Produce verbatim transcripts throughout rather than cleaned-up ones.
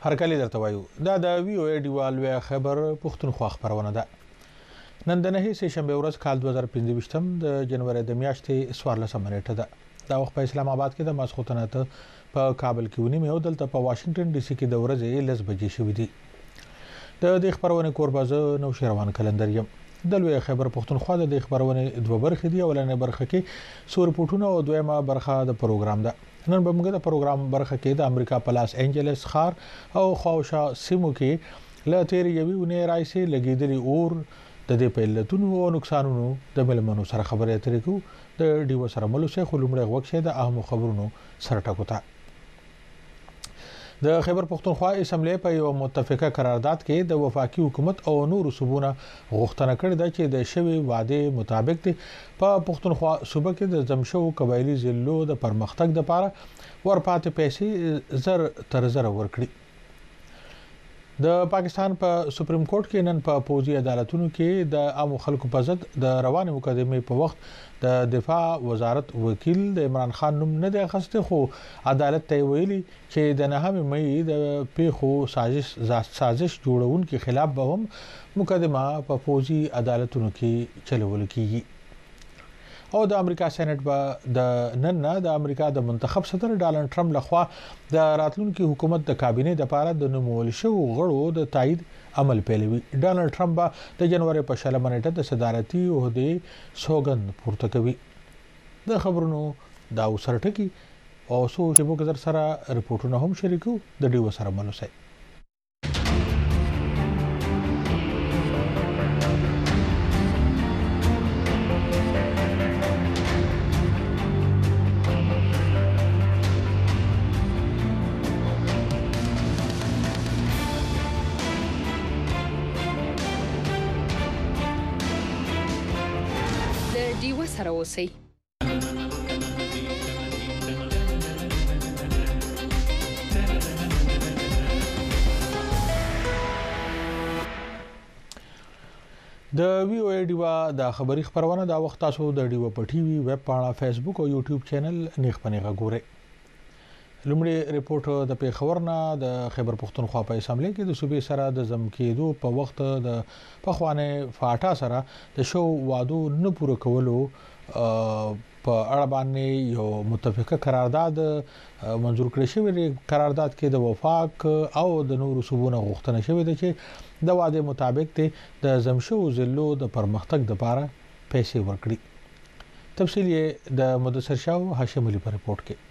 هرکلی درته وایو دا د وی او ای ډیوال وی خبر پښتونخوا خبرونه ده. نن د نهي سه شنبه ورځ کال دوه زره پنځه د جنوري د میاشتې څوارلسمه نیټه ده. دا وخت په اسلام آباد کې د ماسخوتنه ته په کابل کې ونی مې او دلته په واشنگټن ډي سي کې د ورځې لس بجې شوې دي. د دې خبرونه کوربازه نو شروان کلندر یم. د لوی خبر پښتونخوا د خبرونه دوه برخې دي. اولنې برخه کې سور پټونه او دویمه برخه د پروګرام ده. نن به موږ د پروګرام برخه کې د امریکا په لاس انجلس ښار او خواوشا سیمو کې له تیر یوې ونې راځي لګیدلی اور د دې په علتونو او نقصانونو د ملمنو سره خبرې اترې کوو. د ډیو سره ملو شیخ لومړی وخت د اهم خبرونو سره ټکوتا. د خیبر پښتونخوا اسمبلی په یو متفقه قرارداد کې د وفاقي حکومت او نور صوبونه غوښتنه کړې ده چې د شوی وعده مطابق په پښتونخوا صوبه کې د زمشو قبایلی ضلعو د پرمختګ لپاره ورپاتې پیسې زر تر زر ورکړي. د پاکستان په سپریم کورټ کې نن په پوزي عدالتونو کې د عام خلکو په ضد د روانه مقدمې په وخت د دفاع وزارت وکیل د عمران خان نوم نه دی اخسته، خو عدالت ته ویلي چې د نهمه مې د پیښو سازش سازش جوړونکو خلاف به هم مقدمه په پوزي عدالتونو کې چلول کیږي. او د امریکا سېنات به د نن نه د امریکا د منتخب صدر ډانلډ ټرمپ لخوا د راتلونکي حکومت د کابینې د لپاره د نومول شو غړو د تایید عمل پیلوي. ډانلډ ټرمپ به د جنوري په شلمه نیټه د صدارتي عہدې سوګند پورته کوي. د خبرونو دا وسرټکی او سو چې موږ در سره رپورټونه هم شریکو د ډیو سره ملوسه. ډیو سره اوسئ. د وی او ای ډیوا د خبري خبرونه دا وخت تاسو د ډیو په ټي وي ویب پاڼه فیسبوک او یوټیوب چینل نیخ پنیغه ګورئ. لومړی ریپورت د پیښورنا د خیبر پښتونخوا په اسمبلی کې د صوبې سره د زم کېدو په وخت د پخوانه فاټا سره د شو وادو نه پوره کولو په اړه باندې یو متفقه قرارداد منظور کړی شوی. قرارداد کې د وفاق او د نورو صوبونو غوښتنه شوې ده چې د وعده مطابق د زمشو ضلعو د پرمختګ لپاره پیسې ورکړي. تفصیل یې د مدثر شاه هاشم علي په ریپورت کې.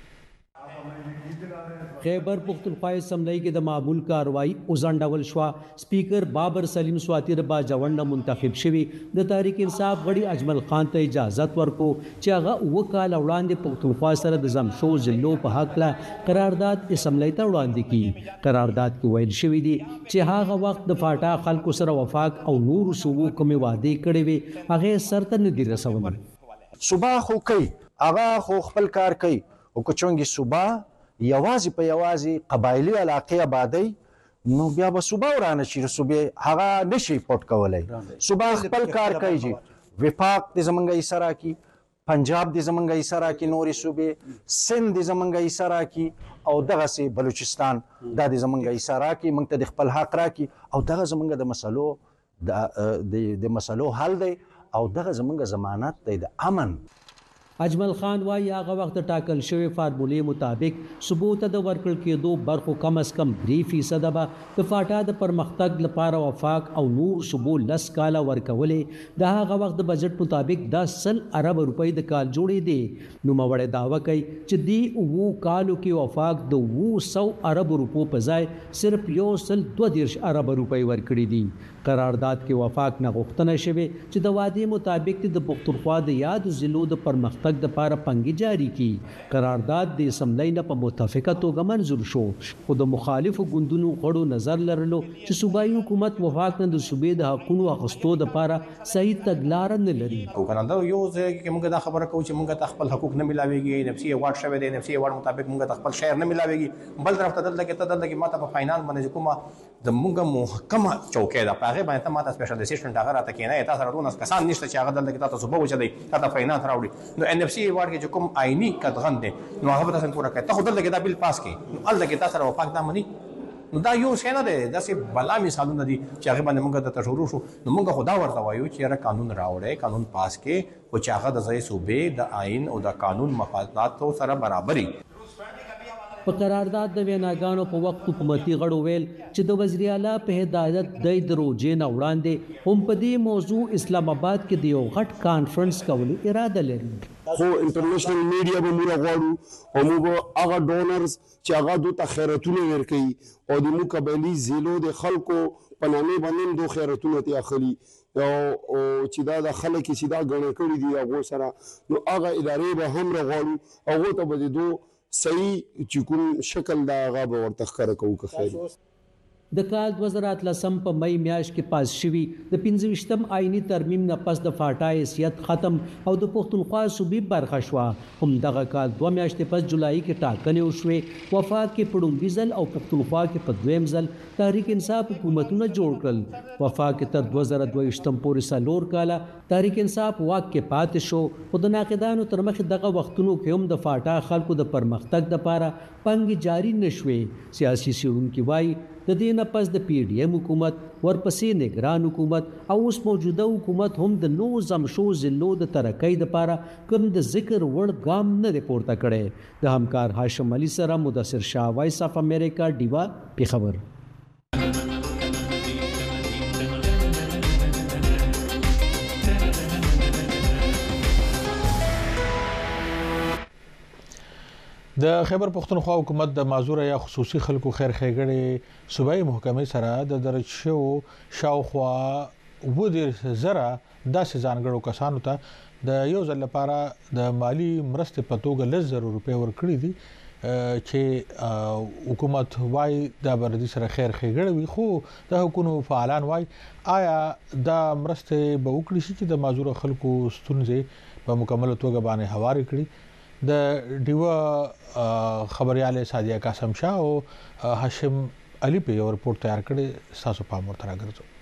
خیبر پختونخوا اسمبلی کې د معمول کاروایی اوزانډول شو. سپیکر بابر سلیم سواتی ربا جوند منتخب شوی. د تحریک انصاف غړي اجمل خان ته اجازه ورکو چې هغه وکاله وړاندې پختونخوا سره د زمشو ضلعو په حق لا قرارداد اسمبلی ته وړاندې کی. قرارداد کې ویل شوی دی چې هغه وخت د فاټا خلکو سره وفاق او نور صوبو کومه وعده کړې وي هغه سرته نه دی رسول. صوبا خو کوي هغه خو خپل کار کوي او کوچنګي صوبا یوازې په یوازې قبایلی علاقې آبادی نو بیا به صوبا ورانه شي. صوبې هغه نشي پټ کولای. صوبا خپل کار کوي چې وفاق د زمونږ ایسرا کی، پنجاب د زمونږ ایسرا کی، نورې صوبې سند د زمونږ ایسرا کی او دغه سي بلوچستان د زمونږ ایسرا کی موږ ته د خپل حق راکي او دغه زمونږ د مسلو د د مسلو حل دی او دغه زمونږ ضمانت دی د امن. اجمل خان وايي هغه وخت ټاکل شوی فارمولې مطابق ثبوت د ورکړ کېدو برخو کم از کم درې فیصد به د فاټا د پرمختګ لپاره وفاق او نور صوبو لس کاله ورکولې. د هغه وخت د بجټ مطابق د سل ارب روپۍ د کال جوړې دي. نو موړې داوا کوي چې دی وو کالو کې وفاق د وو سو ارب روپو په ځای صرف یو سل دوه دیرش ارب روپۍ ورکړي دي. قرارداد کې وفاق نه غوښتنه شوه چې د وعده مطابق د پختونخوا د یاد ضلعو د پرمختګ د لپاره پنګي جاری کی. قرارداد د اسمبلی نه په متفقه توګه منظور شو، خو د مخالفو ګوندونو غړو نظر لرلو چې صوبایي حکومت وفاق نه د صوبې د حقوقو اخیستو لپاره صحیح تګلار نه لري. او کنه دا یو ځای کې موږ دا خبره کوو چې موږ ته خپل حقوق نه ملاويږي. نفسي ایوارډ شوی دی، نفسي ایوارډ مطابق موږ ته خپل شهر نه ملاويږي. بل طرف ته دلته کې ته دلته کې ماته په فاینانس باندې کومه د موږ محکمه چوکۍ ده په هغه باندې ته ماته سپیشل ډیسیژن دا غره ته کې نه تاسو راټول کسان نشته چې هغه دلته کې تاسو به وچه دی تاسو فاینانس راوړي. نو ان اف سی ایوارډ کې کوم آئینی قدغن دي نو هغه تاسو پورا کوي. ته خو دلته کې دا بل پاس کې نو دلته کې تاسو وفاق دا مني نو دا یو څه نه دی داسې بلا مثالونه دي چې هغه باندې موږ د تشورو شو نو موږ خدا ورته وایو چې یاره قانون راوړی قانون پاس کې او چې هغه د ځای صوبې د آئین او د قانون مفاداتو سره برابري په قرارداد د ویناګانو په وخت حکومتي غړو ویل چې د وزیر اعلی په هدایت د دروځې نه وړاندې هم په دې موضوع اسلام آباد کې د یو غټ کانفرنس کولو اراده لري خو انټرنیشنل میډیا به موږ غواړو او موږ هغه ډونرز چې هغه دوی خیراتونه ورکوي او د موږ قبایلي ضلعو د خلکو په نامې باندې دوی خیراتونه ته اخلي او چې دا د خلک چې دا غنې کړي دي هغه سره نو هغه ادارې به هم غواړو هغه ته به دوی صحیح چې کوم شکل دا هغه به ورته ښکاره کوو که خیر د کال دوه زره اتلسم په مئی میاشت کې پاس شوي د پنځه ویشتم آئینی ترمیم نه پس د فاټا حیثیت ختم او د پښتونخوا صوبې برخه شوه همدغه کال دوه میاشتې پس جولای کې ټاکنې وشوې وفاق کې په لومړي ځل او پښتونخوا کې په دویم ځل تحریک انصاف حکومتونه جوړ کړل وفاق کې تر دوه زره دوه ویشتم پورې څلور کاله تحریک انصاف واک کې پاتې شو خو د ناقدانو تر مخې دغه وختونو کې هم د فاټا خلکو د پرمختګ دپاره پانګې جاري نشوې سیاسي څېړونکي وایي د دې نه پس د پی ډي ایم حکومت ورپسې نگران حکومت او اوس موجوده حکومت هم د نو زمشو ضلعو د ترقۍ دپاره کوم د ذکر وړ ګام نه دی پورته کړی د همکار هاشم علي سره مدثر شاه وایس اف امریکا ډیوا پیښور د خیبر پښتونخوا حکومت د معذوره یا خصوصي خلکو خیر ښېګڼې صوبایي محکمې سره د درج شوو شاوخوا اووه دېرش زره داسې ځانګړو کسانو ته د یو ځل لپاره د مالی مرستې په توګه لس زره روپۍ ورکړي دي چې حکومت وايي دا بردي سره خیر ښېګڼه وي خو د حکومت فعالان وايي آیا دا مرستې به وکړي شي چې د معذوره خلکو ستونزې په مکمل توګه باندې هوارې کړي د ډیوا خبرياله سادیا قاسم شاه او هاشم علي په یو رپورت تیار کړی تاسو په امر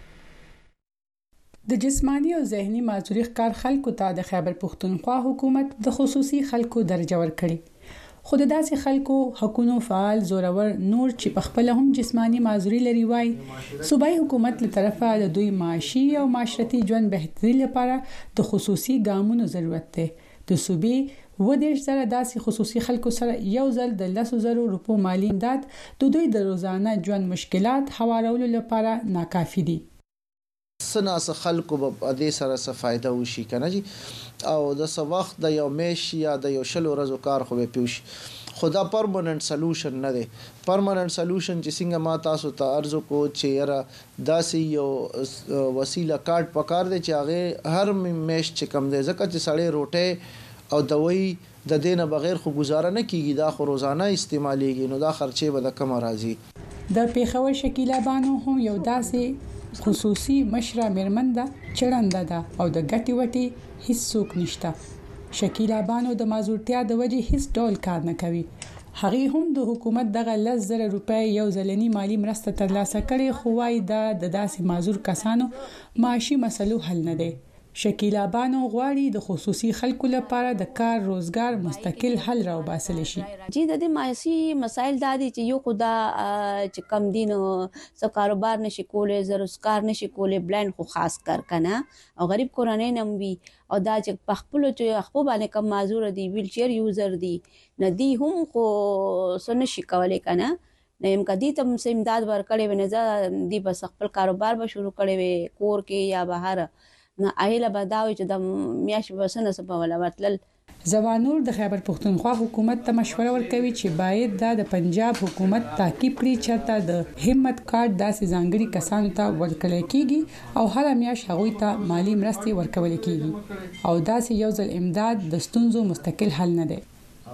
راګرځو د جسمانی او ذهني معذوري ښکار خلکو ته د خیبر پښتونخوا حکومت د خصوصي خلکو درجه ورکړي خو د داسې خلکو حقوقو فعال زورور نور چې په خپل هم جسمانی معذوري لري وای صوبایي حکومت له طرفه د دوی معاشي او معاشرتي ژوند بهتري لپاره د خصوصي ګامونو ضرورت دی د صوبې و دیش زره داسې خصوصي خلکو سره یو ځل د لسو زرو روپو مالی امداد د دوی د روزانه ژوند مشکلات هوارولو لپاره ناکافي دي سناس خلکو به دې سره څه فائدہ وشي کنه جی او د څه وخت د یو میش یا د یو شلو ورځو کار خو به پیوش خدا پرمننت سولوشن نه دی پرمننت سولوشن چې څنګه ما تاسو ته ارزو کو چې یاره داسې یو وسیله کارت پکار دی چې هغه هر میش چې کم دی ځکه چې سړی روټه او دوی د دینه بغیر خو گزاره نه کیږي دا خو روزانه استعماليږي نو دا خرچه به د کم راځي د پیښور شکیلا بانو هم یو داسې خصوصي مشره مرمنده چړنده ده او د ګټي وټي هیڅ څوک نشته شکیلا بانو د معذورتیا د وجې هیڅ ډول کار نه کوي هغه هم د حکومت دغه لس زره روپۍ یو ځلنی مالی مرسته ترلاسه کړي خو وايي دا د داسې معذور کسانو معاشي مسلو حل نه دی شکیلا بانو غواړي د خصوصي خلکو لپاره د کار روزګار مستقل حل راو باسل شي جی د دې معاشي مسایل د دې چې یو خدا چې کم دین څو کاروبار نشي کولای زروسکار نشي کولای بلند خو خاص کار کنه او غریب کورنۍ نم وی او دا چې په خپل چې خپل باندې کم معذور دي ویل چیر یوزر دي ندی هم خو سن شي کولای کنه نیم کدی تم سم امداد ورکړې ونځه دی بس خپل کاروبار به شروع کړي وي کور کې یا بهر نه اهله بداوي چې د میاش بسنه سبا ولا ورتل زوانور د خیبر پښتونخوا حکومت ته مشوره ورکوي چې باید دا د پنجاب حکومت تعقیب کړي چې تا د همت کارت داسې ځانګړي کسانو ته ورکړل کیږي او هر میاش هغه ته مالی مرستې ورکول کیږي او داسې یو ځل امداد د ستونزو مستقل حل نه دی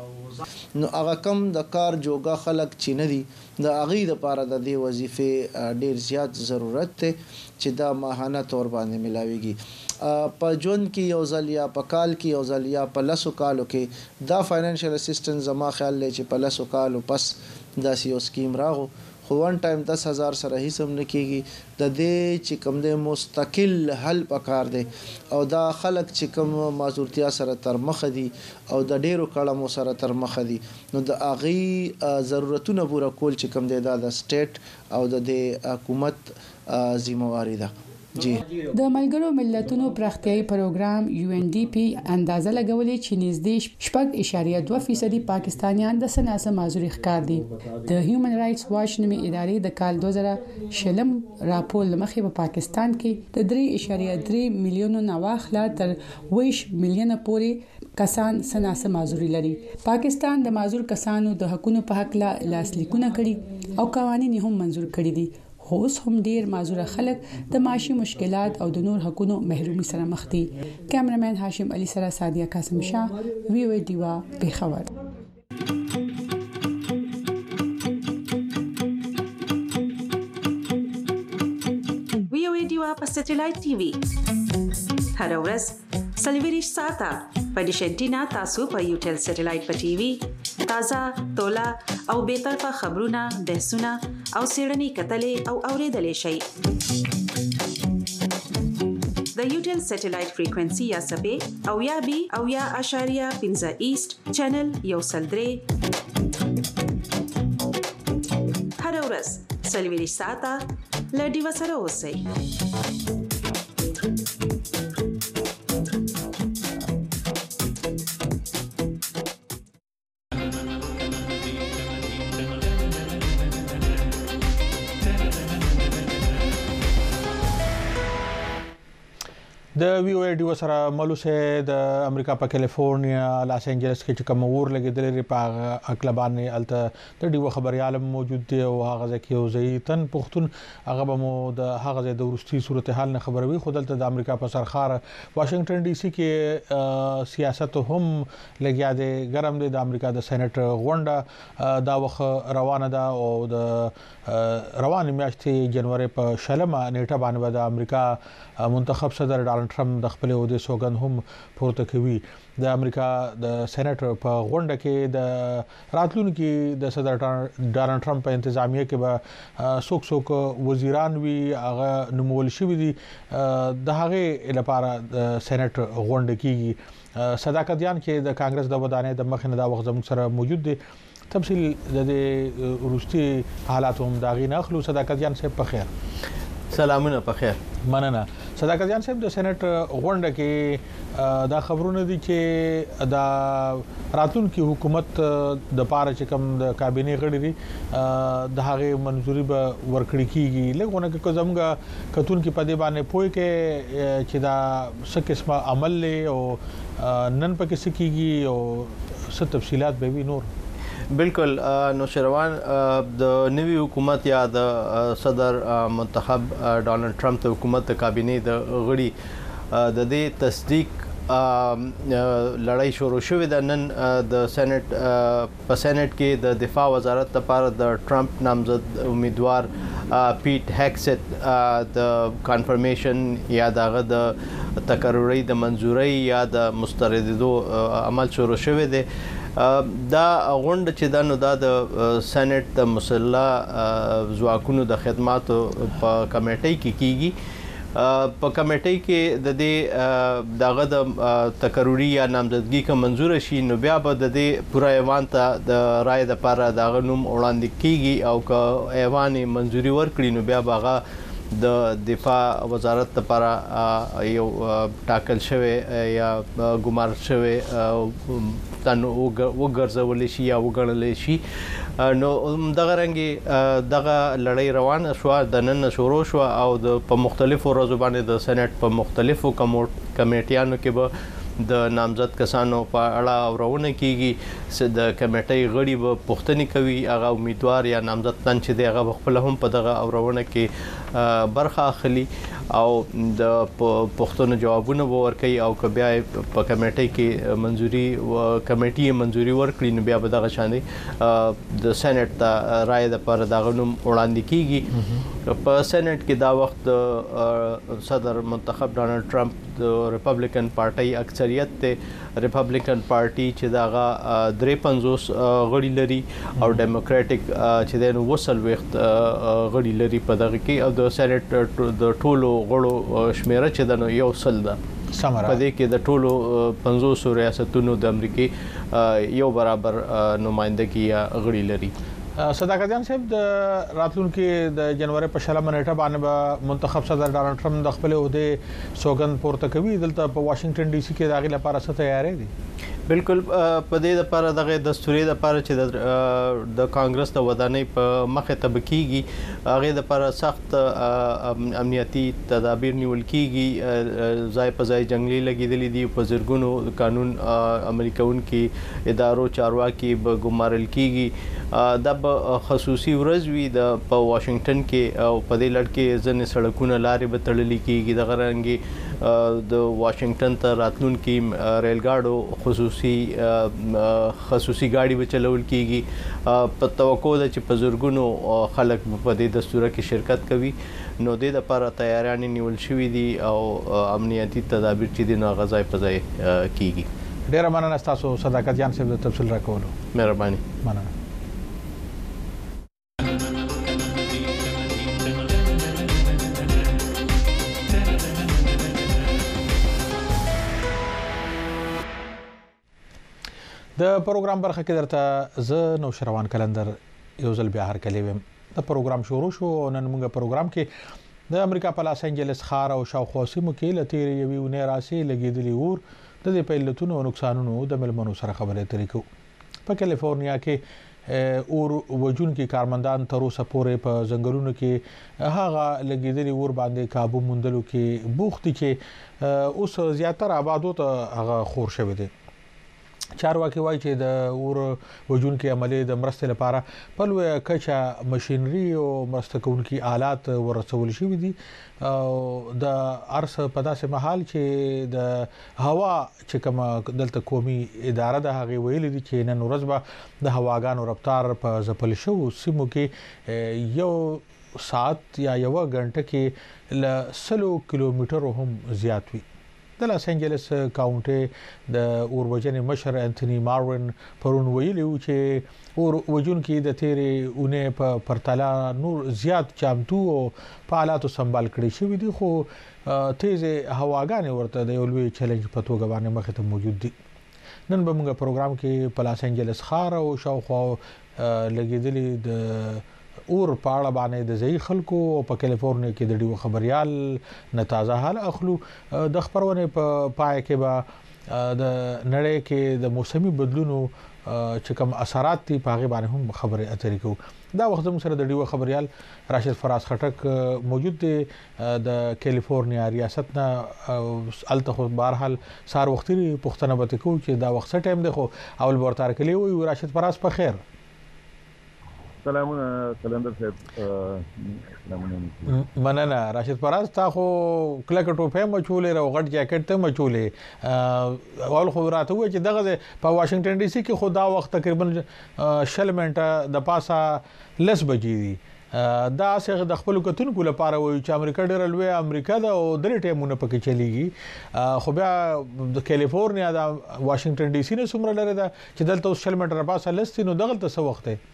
نو هغه کم د کار جوګه خلک چې نه دي د اغې لپاره د دې وظیفه ډیر زیات ضرورت ته چې دا ماهانه تور باندې ملاويږي په جون کې یو ځل یا په کال کې یو ځل یا په لاسو کالو کې دا فاینانشل اسسټنس زما خیال لې چې په لاسو کالو پس دا یو سکیم راغو خو خو وان ټایم دس هزار سره هیڅ هم نه کیږي د دې چې کوم د مستقل حل پکار دی او دا خلک چې کوم معذورتیا سره تر مخ دي او د ډیرو کلمو سره تر مخ دي نو د اغي ضرورتونه پوره کول چې کوم دی دا د سټیټ او د حکومت ذمہواری ده. جی د ملګرو ملتونو پراختیايي پروګرام یو ان ډي پی اندازه لګولې چې نږدې شپږ اشاریه دوه فیصدي پاکستانیان د سناسه معذوري ښکار دي. د هیومن رائټس واچ نومي ادارې د کال دوه زره شلم راپور لمخې په پاکستان کې د درې اشاریه درې میلیونو نواخلا تر ویش میلیونه پورې کسان سناسه معذوري لري. پاکستان د معذور کسانو د حقوقو په حق لا لاسلیکونه کړي او قوانين هم منزور کړي دي. خو اوس هم ډیر معذور خلک د معاشي مشکلات او د نور حقوقو محرومي سره مخ دي. کیمرمن هاشم علي سره سادیا قاسم شاه وی او ډیوا پیښور. وی او ډیوا په سټلایټ ټي وي هر ورځ سلویریش ساته په ډیشنټینا تاسو په یوټل سټلایټ په ټي وي تازه تولا او به طرفه خبرونه بحثونه او سیړنی کتلې او اوریدلې شي. د یوټل سټلایټ فریکوئنسي یا سبې او یا بي او یا اشاریه پنځه ایست چینل یو سلدري هر ورځ سلویریش ساته لډي وسره اوسئ. د وی او ای ډي سره ملوسه د امریکا په کیلیفورنیا لاس انجلس کې چې کوم اور لګیدل په اقلبان الته د ډیو خبريال موجود دی او هغه ځکه یو زیتن پښتون هغه به مو د هغه د ورستي صورتحال نه خبروي. خو دلته د امریکا په سرخار واشنگټن ډي سي کې سیاست هم لګیا دی ګرم دی. د امریکا د سېنات غونډه دا وخت روانه ده او د روانه میاشتې جنوري په شلمه نیټه باندې د امریکا منتخب صدر ډانلډ ټرمپ د خپل ودې سوګند هم پورته کوي. د امریکا د سېنات په غونډه کې د راتلونکو د صدر ډانلډ ټرمپ په انتظامیه کې به څوک څوک وزیران وي هغه نومول شوی دي. د هغه لپاره د سېنات غونډه کې صداقتيان کې د کانګرس د ودانې د مخنه دا وخت زموږ سره موجود دي. تفصیل د روسي حالات هم دا غي نه اخلو. صداقتيان صاحب په خیر. سلامونه په خیر. مننه. صداقتيان صاحب د سېنات غونډه کې دا خبرونه دي چې دا راتلونکي حکومت د پاره چې کوم د کابینه غړي دي د هغه منځوري به ورکړي کیږي. لګونه کې زموږه کتون کې پدې باندې پوي کې چې دا څه قسمه عمل له او نن پکې سکیږي او څه تفصيلات به وي نور. بالکل نو شروان د نوی حکومت یا د صدر منتخب ډانلډ ټرمپ د حکومت کابینه د غړي د دې تصدیق لړۍ شروع شوې ده. نن د سېنات په سېنات کې د دفاع وزارت لپاره د ټرمپ نامزد امیدوار پیټ هیکسټ د کنفرمیشن یا دغه د تقرری د منزوري یا د مستردیدو عمل شروع شوې ده. دا غونډه چې د نو د سېنات د مسله ځواکونو د خدماتو په کمیټې کې کیږي. په کمیټې کې د دې دغه د تقرری یا نامزدګي کوم منزور شي نو بیا به د دې پوره ایوان ته د رائے د لپاره دغه نوم وړاندې کیږي او که ایوان منزوري ورکړي نو بیا به د دفاع وزارت لپاره یو ټاکل شوی یا ګمار شوی تنو وګرځول شي یا وګړل شي. نو دغه رنګي دغه لړۍ روانه شو د نن شروع شو او د په مختلفو ورځو باندې د سېنات په مختلفو کمیټیانو کې به د نامزد کسانو په اړه اورونه کیږي. د کمیټې غړي به پښتني کوي هغه امیدوار یا نامزد تن چې دی هغه خپل هم په دغه اورونه کې برخه اخلي او د پښتنو جوابونه ورکوي او که بیا په کمیټې کې منزوري او کمیټې منزوري ورکړي نو بیا به دغه شانې د سېنات ته رائے د پر دغه نوم وړاندې کیږي. په سېنات کې دا وخت صدر منتخب ډانلډ ټرمپ د ریپبلیکن پارټي اکثریت ته ریپبلیکن پارټي چې دغه درې پنځوس غړي لري او ډیموکراټک چې د وسل وخت غړي لري په دغه کې او د سېنات د ټولو غړو شمیره چې د یو سل ده په دې کې د ټولو پنځوس ریاستونو د امریکای یو برابر نمائندګي غړي لري. صداقت جان صاحب د راتلونکو د جنوري په شلمه نیټه باندې به منتخب صدر ډانلډ ټرمپ د خپل عہده سوګند پورته کوي دلته په واشنگټن ډي سي کې داخله لپاره څه تیاری دي؟ بالکل په دې لپاره دغه دستوري لپاره چې د کانګرس د ودانۍ په مخه تبکیږي هغه لپاره سخت امنیتي تدابیر نیول کیږي ځای په ځای جنگلي لګیدلې دي په زرګونو قانون عملي کوونکي ادارو چارواکي به ګمارل کیږي د خصوصي ورځ وی د په واشنگټن کې او په دې لړ کې ځنې سړکونه لارې به تړلې کیږي د غرانګي د واشنگټن ته راتلونکي ریل ګاډو خصوصي خصوصي ګاډي به چلول کیږي په توقع ده چې په زرګونو خلک په دې دستور کې شرکت کوي نو د لپاره تیاریان نیول شوې دي او امنیتي تدابیر چې د ناغځای په ځای کیږي. ډیر مننه تاسو صداقت جان صاحب د تفصیل راکولو. مهرباني. مننه. د پروګرام برخه کې درته ز نو شروان کلندر یو ځل بیا هر کلی ویم د پروګرام شروع شو نن موږ پروګرام کې د امریکا په لاس انجلس ښار او شاوخوا سیمو کې لتیر یوي ونه راسي لګیدلی ور د دې پیلتونو او نقصانونو د ملمنو سره خبرې ترې کو. په کیلیفورنیا کې اور وجون کې کارمندان تر اوسه پورې په ځنګلونو کې هغه لګیدلی ور باندې काबू موندلو کې بوخت چې اوس زیاتره آبادو ته هغه خور شوی دی. چارواکي وایي چې د اور وجون کې عملي د مرستې لپاره په لوی کچا ماشينري او مرسته کوونکي آلات ورسول شوي دي او د ارس په داسې محل چې د هوا چې کوم دلته قومي اداره د هغه ویل دي چې نن ورځ به د هواګانو رفتار په ځپل شو سیمو کې یو ساعت یا یو غنټه کې ل سلو کیلومتر هم زیات وي. د لاس انجلس کاونټي د اوربجن مشر انټونی مارون پرون ویلو چې اور وجون کې د تیرې اونې په پرتلا نور زیات چامتو او په حالاتو سنبال کړی شوی دي خو تیز هواګانې ورته د یو لوی چیلنج په توګه باندې مخ ته موجود دي. نن به موږ پروګرام کې په لاس انجلس ښار او شاوخوا لګیدلې د اور پاړه باندې د ځای خلکو په کیلیفورنیا کې د ډیو خبريال نتازه حال اخلو د خبرونه په پای کې به د نړۍ کې د موسمي بدلونو چې کوم اثرات دي په هغه باندې هم خبره اترې کوو. دا وخت موږ سره د ډیو خبريال راشد فراز خټک موجود دی د کیلیفورنیا ریاست نه الته خو بهرحال سار وختي پښتنه به کو چې دا وخت ټایم دی خو اول ورته کلی وي راشد فراز په خیر. سلامونه کلندر صاحب. مننه راشد فراز تا خو کلک ټوپه مچولې راو غټ جاکټ ته مچولې اول خو راته و چې دغه په واشنگټن ډي سي کې خو دا وخت تقریبا شل منټه د پاسه لس بجې دي. دا څنګه د خپل کتونکو لپاره وایي چې امریکا ډېر لوی امریکا دا او درې ټیمونه پکې چلیږي خو بیا د کیلیفورنیا د واشنگټن ډي سي نه څومره لري دا چې دلته شل منټه پاسه لستي نو دغه څه وخت دی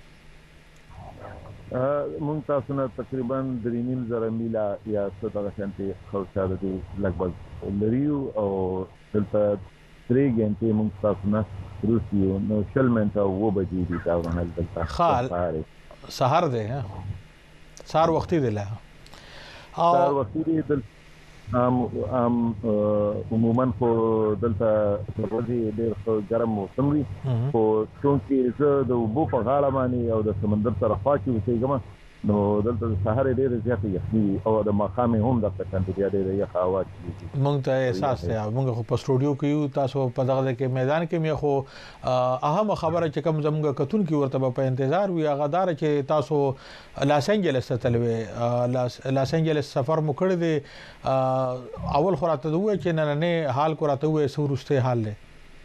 مونږ تاسو نه تقریبا درې نیم زره میله یا څه دغه شانتي خرڅه دي لګبل لريو او دلته درې غنټې مونږ تاسو نه روسیو نو شل منټه و بجې دي دا ونه دلته خال سحر دی سحر وختي دی لا او سحر وختي دی دلته ام ام عموما خو دلته ورځې ډېر ګرم موسم وي خو څنګه زه د وبو په غاړه باندې او د سمندر سره خوا کې اوسېږم نو دلته د سحر ډېر زیات یخني او د ماښام هم د څنګه ډېر یخ هوا چي مونږ ته احساس دی مونږ خو په سټوډیو کې یو تاسو په دغه کې میدان کې مې خو اهم خبره چې کوم زموږ کتون کې ورته په انتظار وي هغه دار چې تاسو لاس انجلس ته تلوي لاس انجلس سفر مو کړی دی اول خو راته دوی چې نه نه حال کو راته وې سورسته حال له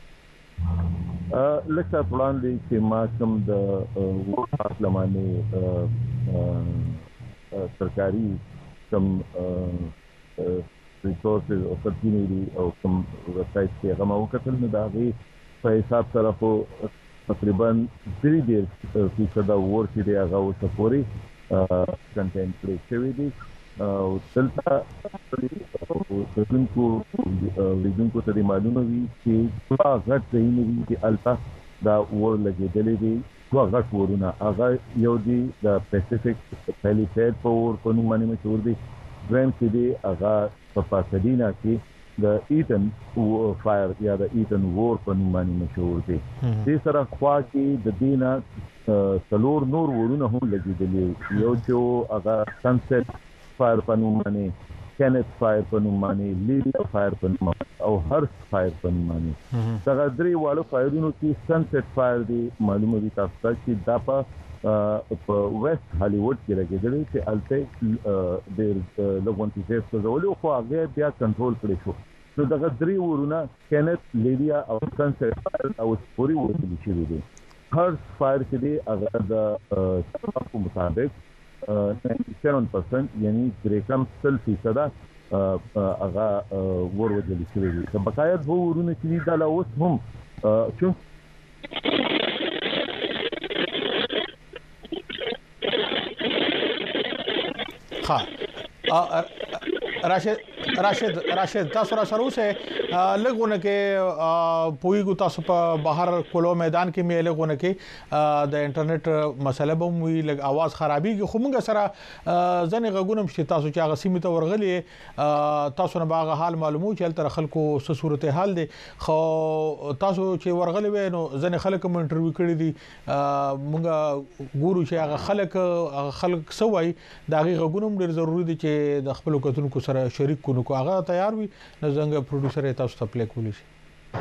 لکه پلان دی چې ما کوم د وخت لمانه سرکاري کوم ریسورسز او سرچینې دي او کوم ویب سایټ کې هغه ما وکتل نو د هغې په حساب سره خو تقریبا درې ډېر فیصده ور چې دی هغه اوسه پورې کنټینټ پرې شوی دی او دلته لیدونکو لیدونکو ته معلومه وي چې دوه غټ ځایونه دي چې هلته دا ور لګېدلی دی دوه غټ ورونه هغه یو دی د پیسفیک پیلیسیډ په ور په نوم باندې مشهور دی دویم چې دی هغه په پاساډینا کې د ایټن فایر یا د ایټن وور په نوم باندې مشهور دی دې سره خوا کې د دې نه څلور نور ورونه هم لګېدلي یو چې هغه سنسیټ فایر په نوم باندې کینت فایر په نوم باندې لیډیا فایر په نوم او هرس فایر په نوم باندې دغه درې واړه فایرونو کې سنسیټ فایر دی معلومه وي تاسو ته چې دا په په ویسټ هالیوډ کې لګېدلی چې هلته ډېر لږ غونټې ځای سوځولي خو هغه بیا کنټرول کړی شو نو دغه درې ورونه کینت لیډیا او سنسیټ فایر او پورې وژلي شوي دي هرس فایر چې دی هغه د په مطابق ninety-seven percent یعنی درې کم سل فیصده هغه ور وژلي شوي دي د بقایا دوه ورونه چې دي دا لا اوس هم چون ها راشد راشد راشد تاسو را سره اوسه لګونه کې پویګو تاسو په بهر کولو میدان کې مې لګونه کې د انټرنیټ مسله به وي لګ आवाज خرابيږي خو موږ سره ځنې غوګونم چې تاسو چې هغه سیمه ته ورغلي تاسو نه باغ حال معلومو چې تر خلکو څه صورت حال دي خو تاسو چې ورغلي وې نو ځنې خلک مو انټرویو کړی دي موږ ګورو چې هغه خلک خلک سوای دا غوګونم ډیر ضروری دي چې د خپل کتونکو سره شریک کو نو هغه تیار وي نو څنګه پروډوسر تاسو ته پلی کولی شي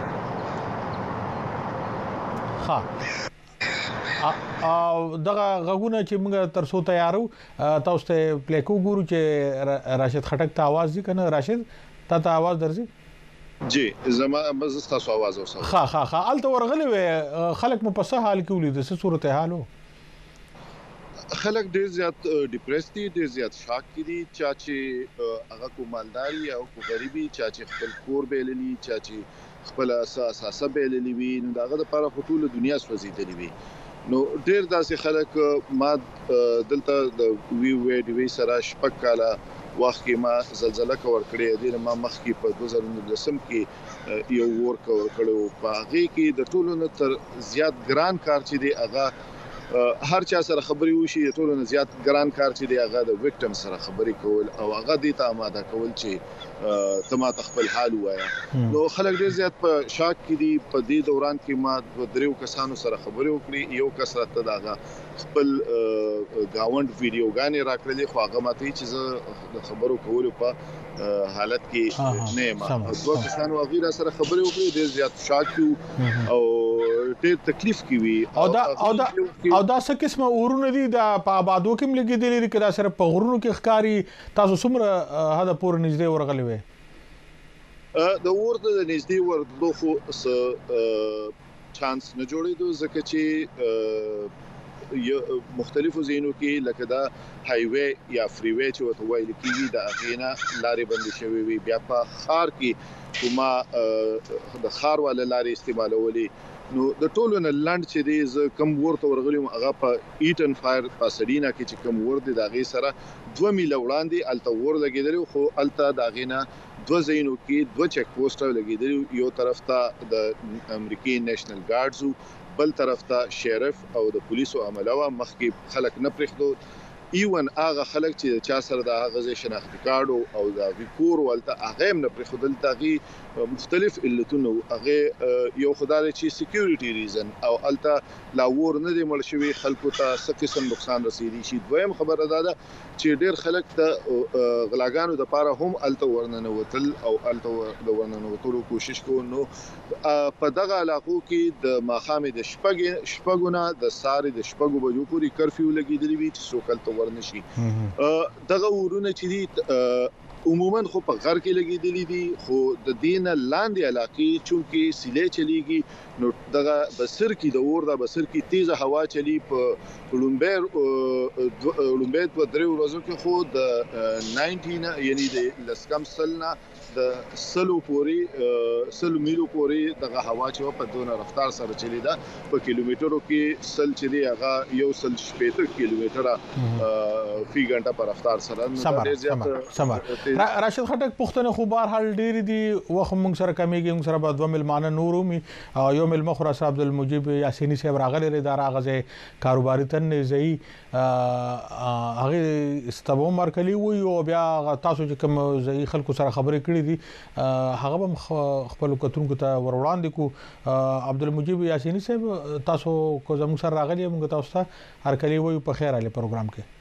ها او دغه غوونه چې موږ تر څو تیارو تاسو ته پلی کو ګورو چې راشد خټک ته आवाज دي کنه راشد تا ته आवाज درځي جی زما بس تاسو आवाज اوسه ها ها ها الته ورغلي وي خلک مو په څه حال کې ولید څه صورت حالو خلک ډیر زیات ډیپریس دي ډیر زیات شاک دي چې چې هغه کو مالداري او کو غریبي چې خپل کور بیللی چې خپل اساسه بیللی وي نو داغه لپاره ټول دنیا سوځیدلی وي نو ډیر داسې خلک ما دلته د وی وی ډی وی سره شپږ کاله وخت کې ما زلزلہ کور کړې دي ما مخ کې په دوه زره نولسم کې یو ور کور کړو په هغه کې د ټولو نه تر زیات ګران کار چې دی هغه هر چا سره خبري وشي ټول نه زیات ګران کار چې دی هغه د وکټم سره خبري کول او هغه د ته آماده کول چې تما تخپل حال وایا نو خلک ډیر زیات په شاک کې دي په دې دوران کې ما دریو کسانو سره خبري وکړي یو کس راته داغه خپل گاوند ویډیو غانې راکړلې خو هغه ماته چې د خبرو کولو په حالت کې نه ما دوه کسانو غیر سره خبري وکړي ډیر زیات شاک او ډیر تکلیف کې وي او دا او دا او دا څه قسمه ورونه دي د په آبادو کې لګیدلې دي کدا سره په غرونو کې ښکاری تاسو څومره هدا پور نږدې ورغلې وي د ورته د نږدې ورته خو چانس نه جوړېدو ځکه چې مختلفو زینو کې لکه دا های وی یا فری وی چې وته وایي کېږي د اغینا لارې بند شوی وي بیا په خار کې کومه د خار ول لارې استعمالولې نو د ټولو نه لاند چې دی ز کم ورته ورغلم هغه په ایټن فایر پاسډینا کې چې کم ور دي داغه سره دوه میل وړاندې الته ور لګیدل خو الته داغینا دوه زینو کې دوه چک پوسټ لګیدل یو طرف ته د امریکای نېشنل ګارډز بل طرف ته شریف او د پولیسو عملوا مخکې خلک نه پرېخدو ایون هغه خلک چې چا سره د هغه شناختی کارت او د ویکور ولته هغه هم نه پرېخدل دغه مختلف علتونه هغه یو خدای چې سکیورټي ریزن او الته لاور نه دی مړ شوی خلکو ته څه قسم نقصان رسیدي شي دویم خبره ده چې ډیر خلک ته غلاګانو د پاره هم الته ورننه وتل او الته د ورننه وتلو کوشش کوو نو په دغه علاقو کې د ماخامې د شپږ شپږونه د ساري د شپږو بجو پورې کرفیو لګیدلی وی چې سوکل ته ورنشي دغه ورونه چې دي عموما خو په غر کې لګیدلې دي خو د دین لاندې علاقې چونکې سیلې چلیږي نو دغه بسر کې د اور د بسر کې تیزه هوا چلی په لومبر لومبر په درې ورځو کې خو د ناینټین یعنی د لسکم سلنا د سلو پوری سلو میلو پوری دغه هوا چې په دونه رفتار سره چلی دا په کیلومترو کې سل چې دی هغه یو سل شپږ کیلومتره فی غنټه په رفتار سره سمر سمر راشد خټک پښتنه خو بهر حال ډیر دي وخت موږ سره کمیږي موږ سره په دوه ملمانه نورومي یو ملمه خو راسه عبد المجيب یاسینی صاحب راغلی اداره غزه کاروباري تن زئی هغه استبو مرکلی وي او بیا تاسو چې کوم زئی خلکو سره خبرې کړې دي هغه هم خپل کتونکو ته وروړاندې کو عبد المجيب یاسینی صاحب تاسو کو زموږ سره راغلی موږ تاسو ته هر کلی وي په خیر علي پروګرام کې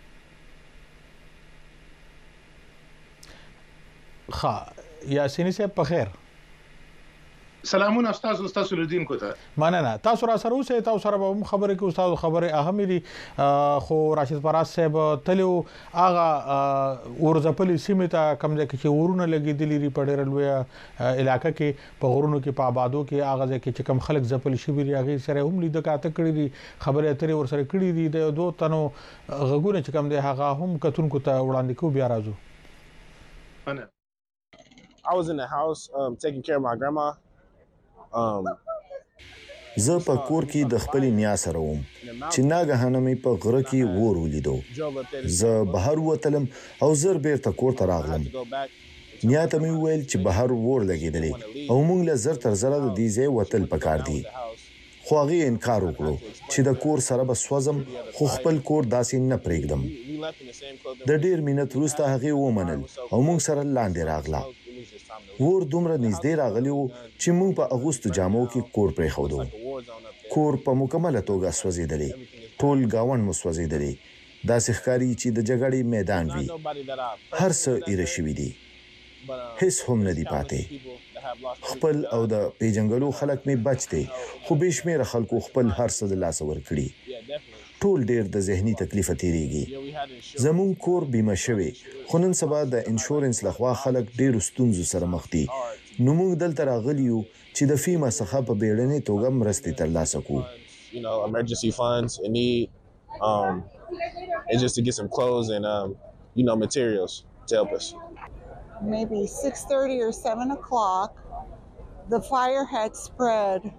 خا یاسینی صاحب په خیر سلامونه استاد استاد سولودین کو ته مننه تاسو را سره اوسه تاسو سره به خبره کې استاد خبره اهم دي خو راشد فراز صاحب تلو اغه ورزپلی سیمه ته کم ځای کې ورونه لګیدلی ری پډیر لوی علاقې کې په غرونو کې په آبادو کې اغه ځای کې کم خلک زپل شي بری اغه سره هم لید کاته کړی دي خبره اترې ور سره کړی دي د دوه تنو غوونه چې کم دی هغه هم کتونکو ته وړاندې کو بیا راځو مننه I was in the house um, taking care of my grandma. Um, زه په کور کې د خپل نیا سره وم چې ناګهانه مې په غره کې ور ولیدو. زه بهر وتلم او زر بیرته کور ته راغلم. نیا ته مې ویل چې بهر ور لګېدلې او موږ له زر تر زره د دې ځای وتل پکار دي. خو هغه انکار وکړو چې د کور سره به سوځم خو خپل کور داسې نه پرېږدم. د ډېر مینت وروسته هغه ومنل او موږ سره لاندې راغله. ور دومره نږدې راغلی و چې موږ په اغوستو جامو کې کور پرېښودو. کور په مکمله توګه سوځېدلی، ټول ګاونډ مو سوځېدلی، داسې ښکاري چې د جګړې میدان وي. هر څه ایره شوي دي، هیڅ هم نه دي پاتې. خپل او د پیژنګلو خلک مې بچ دي، خو بې شمېره خلکو خپل هر څه د لاسه ورکړي. ټول ډېر د ذهني تکلیفه تیریږي. زمون کور بیمه شوی خو نن سبا د انشورنس لخوا خلک ډېرو ستونزو سره مخ دي. نو موږ دلته راغلي یو چې د فیما څخه په بیړنۍ توګه مرستې ترلاسه کړو. You know, emergency funds in need, um, and just to get some clothes and um, you know, materials to help us. Maybe six thirty or seven o'clock, the fire had spread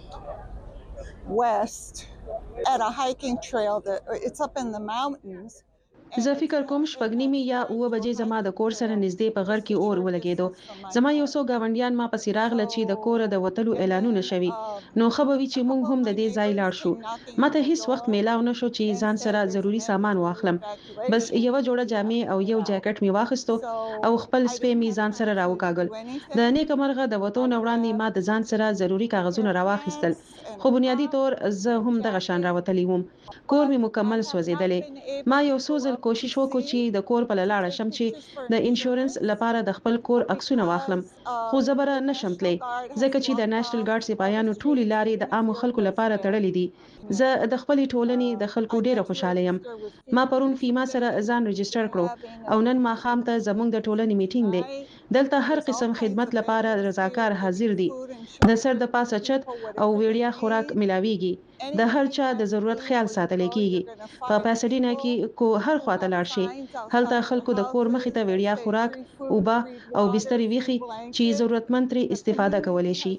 west at a hiking trail that it's up in the mountains. زه فکر کوم شپږ نیمې یا اوه بجې زما د کور سره نږدې په غر کې اور ولګېدو. زما یو څو گاونډیان ما پسې راغله چې د کور د وتلو اعلانونه شوي. نو خبروي چې موږ هم د دې ځای لاړ شو. ماته هیڅ وخت میلاو نشو چې ځان سره ضروری سامان واخلم. بس یو جوړه جامې او یو جاکټ می واخستو او خپل سپې می ځان سره راوکاګل. د نیک مرغه د وتون وړاندې ما د ځان سره ضروری کاغذونه راواخیستل. خو بنیادی طور زه هم دغه شان راوتلی وم. کور می مکمل سوځیدلې. ما یو څو ځل کوشش وکړ چې د کور په لاړه شم چې د انشورنس لپاره د خپل کور عکسونه واخلم. خو زبره نشم تللی ځکه چې د نېشنل ګارد سپایانو ټولې لارې د عامو خلکو لپاره تړلې دي. زه د خپل ټولنې د خلکو ډیره خوشاله یم. ما پرون فیما سره ځان رجسټر کړو او نن ما خام ته زموږ د ټولنې میټینګ دی. دلته هر قسم خدمت لپاره رضاکار حاضر دي. د سر د پاسه چت او ویړیا خوراک ملاويږي. د هر چا د ضرورت خیال ساتل کیږي. په پاسډینا کې کو هر خواته لاړ شي. هلته خلکو د کور مخې ته ویړیا خوراک، اوبه او بستر ویخي چې ضرورتمند ترې استفاده کولی شي.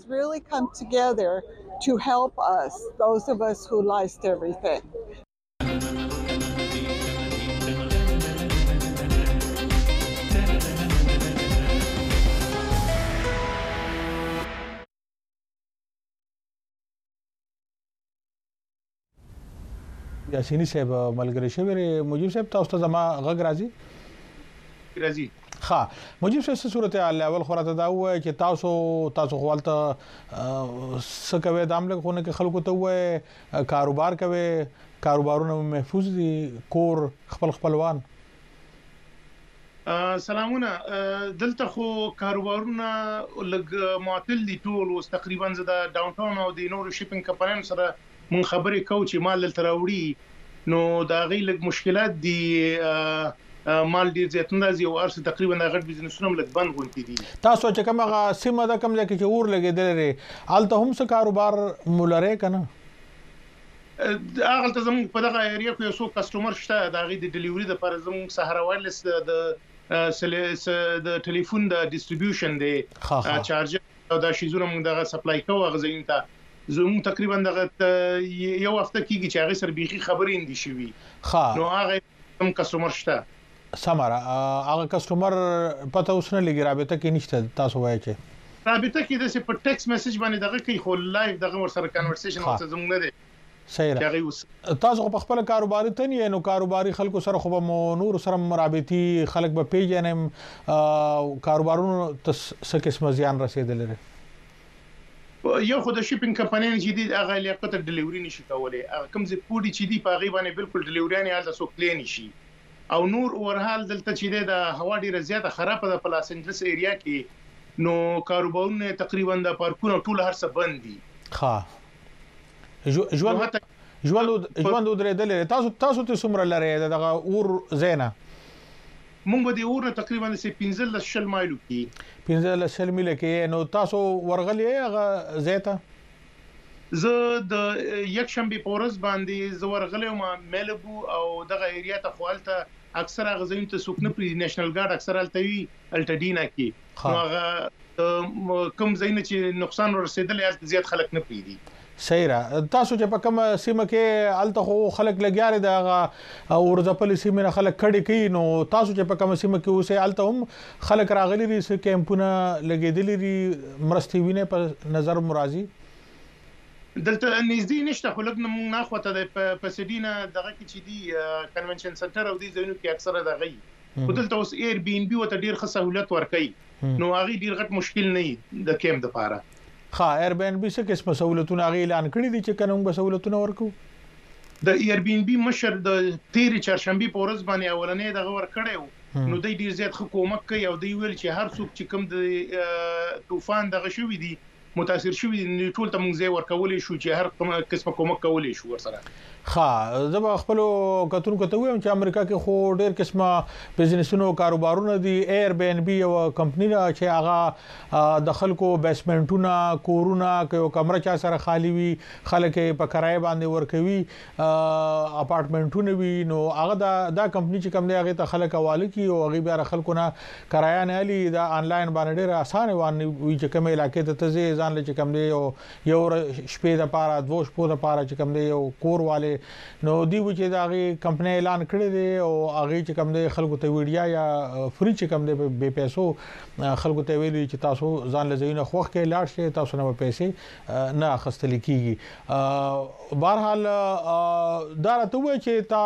To help us, those of us who lost everything. یاسینی صاحب ملګری شوی مجيب صاحب تاسو ته زما غږ راځي راځي ها مجيب صاحب صورت حال اول خورته دا وای چې تاسو تاسو خپلته سکوي دامل خونه کې خلکو ته وای کاروبار کوي کاروبارونه محفوظ دي کور خپل خپلوان سلامونه دلته خو کاروبارونه لګ معطل دي ټول اوس تقریبا زه د ډاون ټاون او د نورو شیپینګ کمپنیانو سره مون خبرې کوو چې مال تل راوړي نو دا غي لګ مشکلات دي مال ډیر زیات اندازي او ارس تقریبا غټ بزنسونه ملک بند غونټي دي. تاسو چې کومه سیمه ده کوم ځای کې اور لګیدل لري الته هم څه کاروبار مولره کنه؟ هغه ته زموږ په دغه ایریا کې یو څو کسټمر شته د هغې د ډیلیوري دپاره زموږ سهارا وایرلس د د ټلیفون د ډسټریبیوشن دی چارجر او دا شیزونه موږ دغه سپلای کوو هغه ځایونو ته زموږ تقریبا دغه یو هفته کېږي چې هغې سره بیخي خبرې اندي شوي نو هغه هم کسټمر شته. سماره هغه کسټمر پته اوس نه لګي رابطه کې نشته تاسو وایي چې رابطه کې د په ټیکس میسج باندې دغه کوي خو لایو دغه ور سره کنورسیشن ورته زموږ نه دی. صحیح ده. تاسو په خپل کاروباري ته نه نو کاروباري خلکو سره خو به نور سره مرابطي خلک به پیژنم کاروبارونو ته څه قسم زیان رسیدل لري؟ یو خو د شیپینګ کمپنۍ چې دي هغه لیاقت ډیلیوري نشي کولای کوم ځای پوری چې دي په غي باندې بالکل ډیلیوري نه حالت سو کلین شي او نور اورحال دلته چې د هوا ډیره زیاته خراب ده په لاس انجلس ایریا کې نو کاروبارونه تقریبا د پارکونو ټول هر څه بند دي. ها ژوند ژوند ژوند درېدل تاسو تاسو ته څومره لري دغه اور زینا مونږ به د اور تقریبا د پنځه شل مایلو کې پنځه شل میل کې نو تاسو ورغلې هغه زیته زه د یک شنبه پورز باندې زه ورغلم ملبو او دغه ایریا ته خپلته اکثر غزوین ته سوکنه پری نېشنل ګارد اکثر التوی الټډینا کې نو هغه کوم زین چې نقصان ورسېدل یا زیات خلک نه پیدي. صحیح را تاسو چې په کوم سیمه کې الته خو خلک لګیاري دا اورځپل سیمه نه خلک کډي کوي نو تاسو چې په کوم سیمه کې اوسه الته هم خلک راغلي دي چې کیمپونه لګیدلي دي مرستي وینه په نظر مرضی دلته نږدې نشته خو لږ نه نه خوته د پسډینا دغه کې چې دی کنونشن سنټر او دې ځایونو کې اکثره دغه خو دلته اوس ایر بي ان بي وته ډیر ښه سہولت ورکړي نو هغه ډیر غټ مشکل نه د کیمپ لپاره. ها ایر بي ان بي څه قسمه سہولتونه هغه اعلان کړی دي چې کنه به سہولتونه ورکو د ایر بي ان بي مشر د تیر چهارشنبه پورز باندې اولنې دغه ور کړو نو د ډیر زیات حکومت کوي او دی ویل چې هر څوک چې کوم د طوفان دغه شوې دي متاثر شوی دي ټول ته موږ زی ورکولې شو چې هر قسمه کومک کولې شو ورسره. ها زه به خپل کتونکو ته وایم چې امریکا کې خو ډېر قسمه بزنسونو کاروبارونه دي ایر بي ان بي یو کمپنی دا چې هغه د خلکو بیسمنټونه کورونه یو کمره چا سره خالی وي خلک په کرای باندې ورکوي اپارټمنټونه وي نو هغه دا دا کمپنی چې کوم دی هغه ته خلک حواله کوي او هغه بیا خلکو نه کرایه نه علي دا انلاین باندې ډېر اسانه وي چې کومه علاقې ته تزي ځان لچ کم دی یو یو شپې د پاره دوه شپو د پاره چې کم دی یو کور والے نو دی و چې دا غي کمپنی اعلان کړی دی او هغه چې کم دی خلکو ته ویډیا یا فری چې کم دی به پیسو خلکو ته ویلي چې تاسو ځان لزینه خوخ کې لاړ شئ تاسو نه پیسې نه اخستل کیږي. بهرحال دا راته وایي چې تا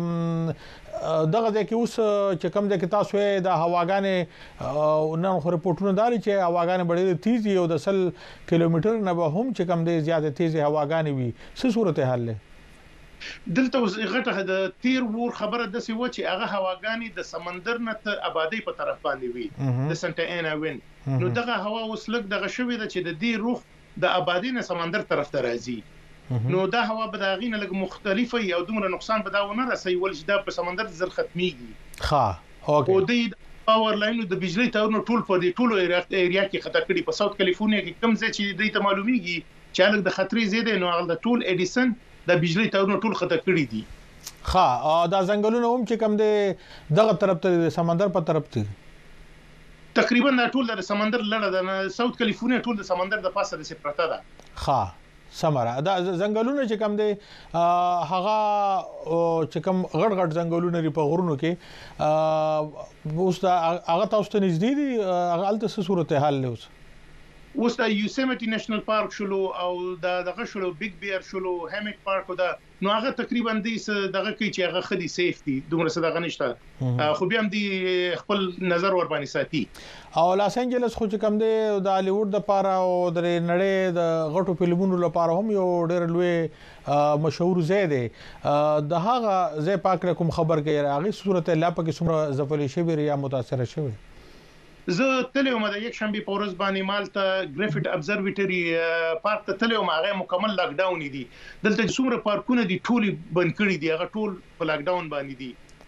دغه د کې اوس چې کم د کې تاسو د هواګانې نن خو رپورټونه داري چې هواګانې ډېرې تیز او د سل کیلومتر نه به هم چې کم د زیاته تیز هواګانې وي څه صورتحال له دلته غټه د تیر ور خبره د سی و چې هغه هواګانې د سمندر نه ته آبادی په طرف باندې وي د سنټا انا وین نو دغه هوا وسلک دغه شوې د چې د دې روح د آبادی نه سمندر طرف ته راځي نو دا هوا به دا غینه لګ مختلفه او دومره نقصان به دا ونه رسي ول چې دا په سمندر زر ختميږي. ها اوکي او د پاور لاینو د بجلی تورونو ټول په دې ټولو ایریا کې خطر کړي په ساوث کیلیفورنیا کې کم ځای چې دوی ته معلومیږي چې هغه د خطرې زیاده نو هغه د ټول اډیسن د بجلی تورونو ټول خطر کړي دي. ها دا ځنګلونه هم چې کم دي دغه طرف ته سمندر په طرف ته تقریبا ټول د سمندر لړه د ساوث کیلیفورنیا ټول د سمندر د پاسه د سپرته ده. ها سمره دا ځنګلونه چې کم دي هغه چې کم غړ غړ ځنګلونه لري په غرونو کې اوس دا هغه تاسو ته نږدې دي هغه الته څه صورتحال له اوس اوس دا یوسیمیټي نېشنل پارک شلو او دا دغه شلو بیگ بیر شلو همیک پارک دا نو هغه تقریبا دې دغه کې چې هغه خدي سیف دي دومره څه دغه نشته خو بیا هم دي خپل نظر ور باندې ساتي. او لاس انجلس خو چې کم دی د هالیوډ د پاره او د نړۍ د غټو فلمونو لپاره هم یو ډېر لوی مشهور ځای دی د هغه ځای پاک کوم خبر کې راغی صورت الله په کې څومره ځپلې شوی یا متاثر شوی. زه تلوم د یک شنبه پورز باندې مالته ګریفټ ابزرویټری پارک ته تلوم هغه مکمل لاک ډاون دي دلته څومره پارکونه دي ټول بند کړي دي هغه ټول په لاک ډاون باندې دي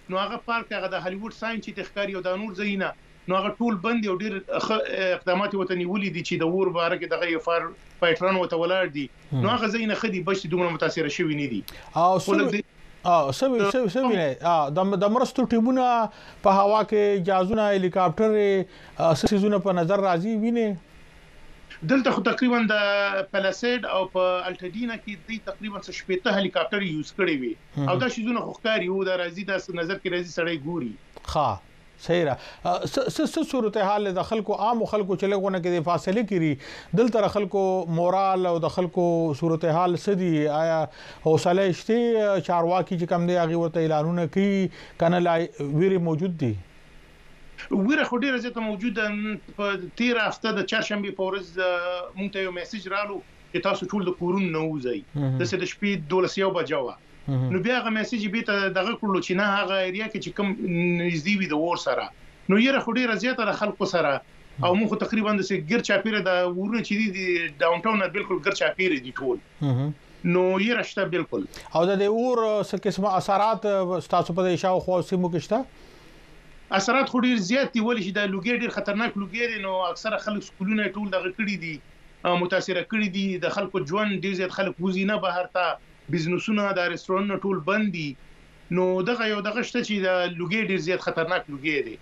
نو هغه پارک هغه د هالیوډ ساين چې تخکاری او د نور زینا نو هغه ټول بند او ډیر اقدامات وطني ولې دي چې د ور باره کې دغه فار فایټران وته ولر دي نو هغه زینا خدي بچ دومره متاثر شوی نه دي او اه سوي سوي سوي نه اه د مرستو ټیمونه په هوا کې جازونه هلیکاپټر سيزونه په نظر راځي ویني دلته خو تقریبا د پلاسید او په الټډینا کې د تقریبا شپږ هلیکاپټر یوز کړی وي او دا شیزونه خو ښکاری وو د راځي د نظر کې راځي سړی ګوري ها صحیح را س صورت حال د خلکو عام خلکو چې لګونه کې د فاصله کړي دلته خلکو مورال او د خلکو صورت حال سدي آیا حوصله شته چارواکي چې کم دی هغه ورته اعلانونه کوي کنه لا ویری موجود دي ویره خو ډیره زیاته موجوده په تیر هفته د چهارشنبه په ورځ مونږ ته یو میسج رالو چې تاسو ټول د کورون نه وځي د سې د شپې دولسیو بجاوه نو بیا هغه میسج به ته دغه کړلو چې نه هغه ایریا کې چې کوم نږدې وي د ور سره نو یره خو ډیره زیاته خلکو سره او موږ تقریبا د سې ګر چاپیره د ورونه چې دی ډاون ټاون بالکل ګر چاپیره دي ټول نو یره شته بالکل او د اور څه قسمه اثرات تاسو په شاو خو سیمو کې شته اثرات خو ډیر زیات دي ولې چې د لوګي ډیر خطرناک لوګي دي نو اکثره خلک سکولونه ټول دغه کړی دي متاثر کړی دي د خلکو ژوند ډیر زیات خلک وزي نه بهر ته بزنسونه د ریسټورانټ ټول بند دي نو دغه یو دغه شته چې د لوګي ډیر زیات خطرناک لوګي دي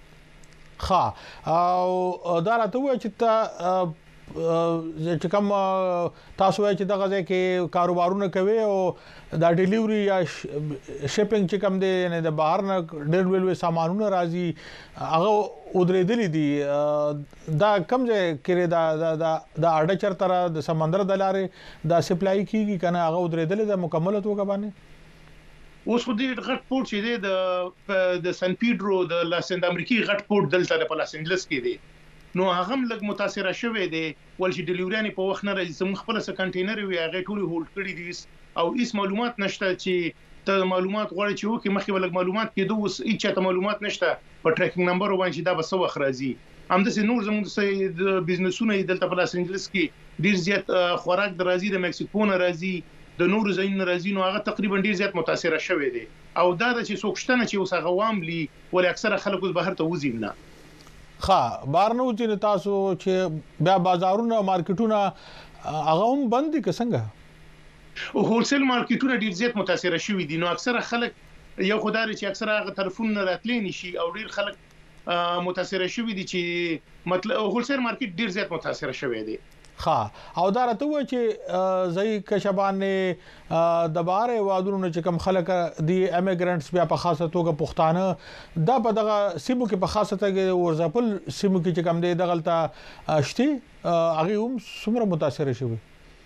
ها او دا راته وای چې تا چې کوم تاسو وای چې دغه ځکه کاروبارونه کوي او دا ډیلیوري یا شپینګ چې کوم دی نه د بهر نه ډېر ویلوي سامانونه راځي هغه ودرېدلې دي دا کم ځای کې دا دا د اډه چرته د سمندر د لارې دا سپلای کیږي کنه هغه ودرېدلې د مکمل توګه باندې اوس خو دې غټ پورت چې دی د د سن پیډرو د لاسند امریکای غټ پورت دلته په لاس انجلس کې دی نو هغه لږ متاثر شوه دی ول چې ډیلیوري په وخت نه راځي زموږ خپل څه کنټینر وي هغه ټول هولډ کړی دي او هیڅ معلومات نشته چې ته معلومات غواړي چې وکي مخکې ولګ معلومات کې دوه هیڅ ته معلومات نشته په ټریکینګ نمبر باندې دا به څو وخت راځي هم د نور زموږ د بزنسونه دلته په لاس انجلس کې ډیر زیات خوراک د راځي د مکسیکو نه راځي د نور زین راځي نو هغه تقریبا ډیر زیات متاثر شوه دی او دا د چې څوکشتنه چې اوس هغه واملی ول اکثره خلکو بهر ته وځي نه ها بارنو چې تاسو چې بیا بازارونه مارکیټونه هغه هم بند دي څنګه او هولسیل مارکیټونه ډیر زیات متاثر شوي دي نو اکثره خلک یو خدای چې اکثره هغه طرفونه راتلې نشي او ډیر خلک متاثر شوي دي چې مطلب هولسیل مارکیټ ډیر زیات متاثر شوی دی ها او دا راته و چې زئی کشبانه د بار وادونو چې کم خلک دی امیګرانټس بیا په خاصه توګه پښتانه دا په دغه سیمو کې په خاصه توګه ورزپل سیمو کې چې کم دی دغلطه اشتي هغه هم څومره متاثر شوی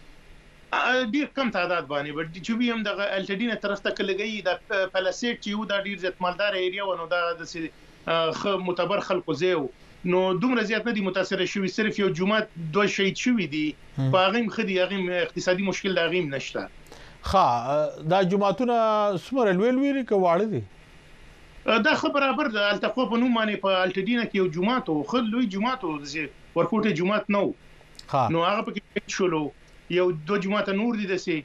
ډیر کم تعداد باندې بل چې ویم دغه الټډینه طرف ته کلګي د پلاسیټ چې یو دا ډیر زیات مالدار ایریا ونه دا د معتبر خلکو زیو نو دومره زیات نه دي متاثر شوی صرف یو جمعه دوه شهید شوی دي په هغه خدي هغه اقتصادي مشکل دا غیم نشته ها دا جمعهتونه سمره لویل ویری کواړه دي دا خبر برابر د التقوا په نوم باندې په الټډینه کې یو جمعه تو خل لوی جمعه تو ورکوټه جمعه نو نو هغه پکې شولو یو دوه جمعه نور دي دسي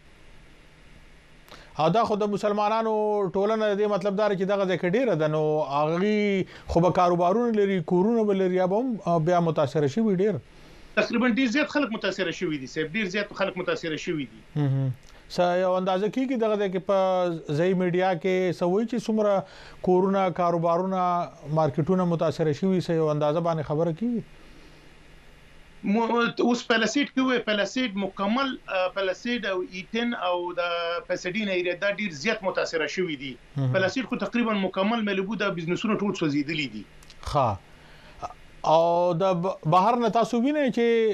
او دا خو د مسلمانانو ټولنه دې مطلب دار چې دغه ځکه ډیره ده نو هغه خو به کاروبارونه لري کورونه به لري به بیا متاثر شي وي ډیر تقریبا ډیر زیات خلک متاثر شوي دي سب ډیر زیات خلک متاثر شوي دي س یو اندازه کیږي دغه کې په ځای میډیا کې سوي چې څومره کورونه کاروبارونه مارکیټونه متاثر شوي سه یو اندازه باندې خبره کیږي اوس پلاسیټ کې پلاسیټ مکمل پلاسیټ او ایټن او د پسډینا ایریا د ډیر زیات متاثر شوی دي پلاسیټ خو تقریبا مکمل ملبو د بزنسونو ټول سوزیدلی دي ها او د بهر نه تاسو وینئ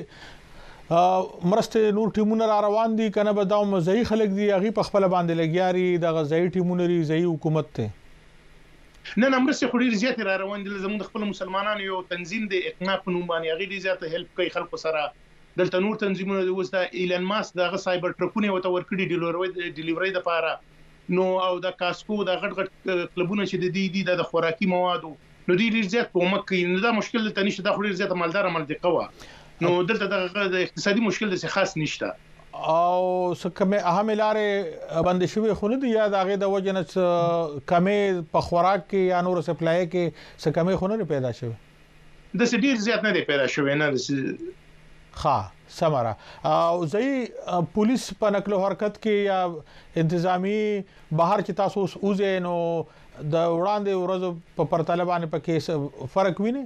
چې مرسته نور ټیمونه را روان دي کنه به دا مزي خلک دي هغه په خپل باندې لګیاري د غزي ټیمونه لري زي حکومت ته نه نه مرسته خوري زیات را روان دي زموږ خپل مسلمانانو یو تنظیم دی اقنا په نوم باندې هغه دي زیات هیلپ کوي خلکو سره دلته نور تنظیمونه د وستا ایلن ماسک دغه سایبر ټرکونه وته ورکړي ډیلیوري ډیلیوري د پاره نو او د کاسکو د غټ غټ کلبونه چې د دې دي د خوراکي موادو نو دې ډیر زیات کومک کوي نو دا مشکل ته نشته د خوري زیات مالدار مالدقه نو دلته د اقتصادي مشکل د خاص نشته او سکه اهم لارې باندې شوی خو نه دی یا د هغه د وجنه کمې په خوراک کې یا نور سپلای کې څه کمې خو نه پیدا شوی د سډیر زیات نه دی پیدا شوی نه ښه سمره او ځای پولیس په نقل او حرکت کې یا انتظامی بهر چې تاسو اوسئ نو د وړاندې ورځ په پرتله باندې پکې فرق ویني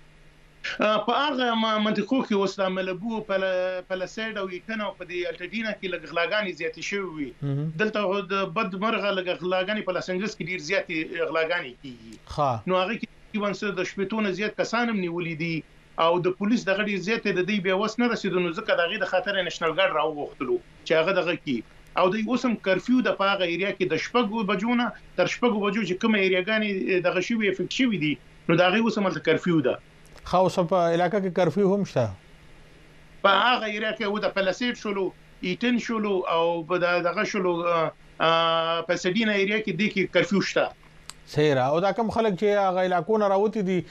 په هغه منطقو کې اوس د ملبو په لسیډ او یکنه په دې الټډینا کې لږ غلاګانی زیاتې شوې دلته د بد مرغه لږ غلاګانی په لاس انجلس کې ډیر زیاتې غلاګانی کیږي نو هغه کې ونسه د شپټونه زیات کسانم نیولې دي او د پولیس دغه ډیر زیاتې د دې بیا وس نه رسیدونو ځکه دغه د خطر نېشنل ګارد راوغختلو چې هغه دغه کې او د اوسم کرفیو د پاغه ایریا کې د شپږو بجونه تر شپږو بجو چې کوم ایریاګانی دغه شوی افیکټ شوی دي نو دغه اوسم د کرفیو ده خاصه په علاقې کې کرفیو هم شته په هغه ایریا کې و د پلاسیټ شولو ایټن شولو او په دغه شولو په سډینا ایریا کې د کې کرفیو شته سیرا او دا کوم خلک چې هغه علاقو نه راوتی دي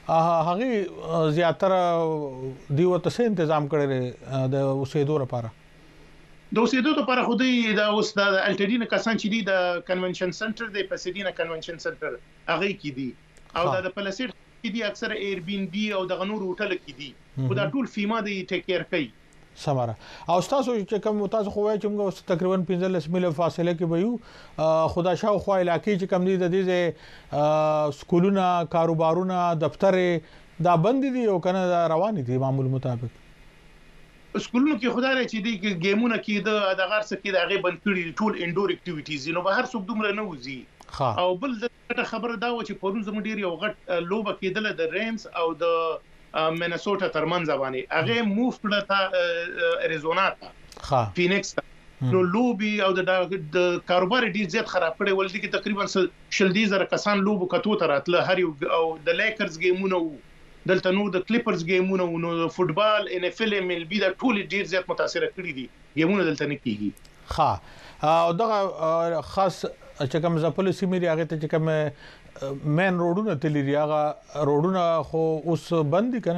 هغه زیاتره دیو ته تنظیم کړي د اوسېدو لپاره د اوسېدو لپاره خو دی د اوس د الټډینا کسان چې دی د کنونشن سنټر دی په سډینا کنونشن سنټر هغه کې دی او د پلاسیټ کې دي اکثر ایر بی ان بی او د غنور هوټل کې دي خو دا ټول فیما دی ټیک کیر کوي سماره او تاسو چې کوم تاسو خو وایي چې موږ تقریبا پنځلس میله فاصله کې وایو خدا شاو خو علاقې چې کم دي د دې سکولونه کاروبارونه دفتر دا بند دي او کنه روان دي معمول مطابق سکولونو کې خدای چې دي گیمونه کې د دغه څه کې دغه بند کړي ټول انډور اکټیویټیز نو به هر څوک دومره نه وځي او بل د خبره دا و چې پرون زموږ ډیر یو غټ لوبه کېدله د رینز او د مینیسوټا ترمنځ باندې هغه موف کړه تا اریزونا ته فینکس ته نو لوبي او د کاروبار ډیر زیات خراب کړي ول دي کې تقریبا شل دي زره کسان لوبو کتو تر اتله هر یو او د لیکرز گیمونه دلته نو د کلیپرز گیمونه نو د فوتبال ان اف ال ام ال بي د ټول ډیر زیات متاثر کړي دي گیمونه دلته نه کیږي ها او دغه خاص چې کوم ځپل سیمې دی هغه ته چې کوم مین روډونه تللی هغه روډونه خو اوس بند دي کنه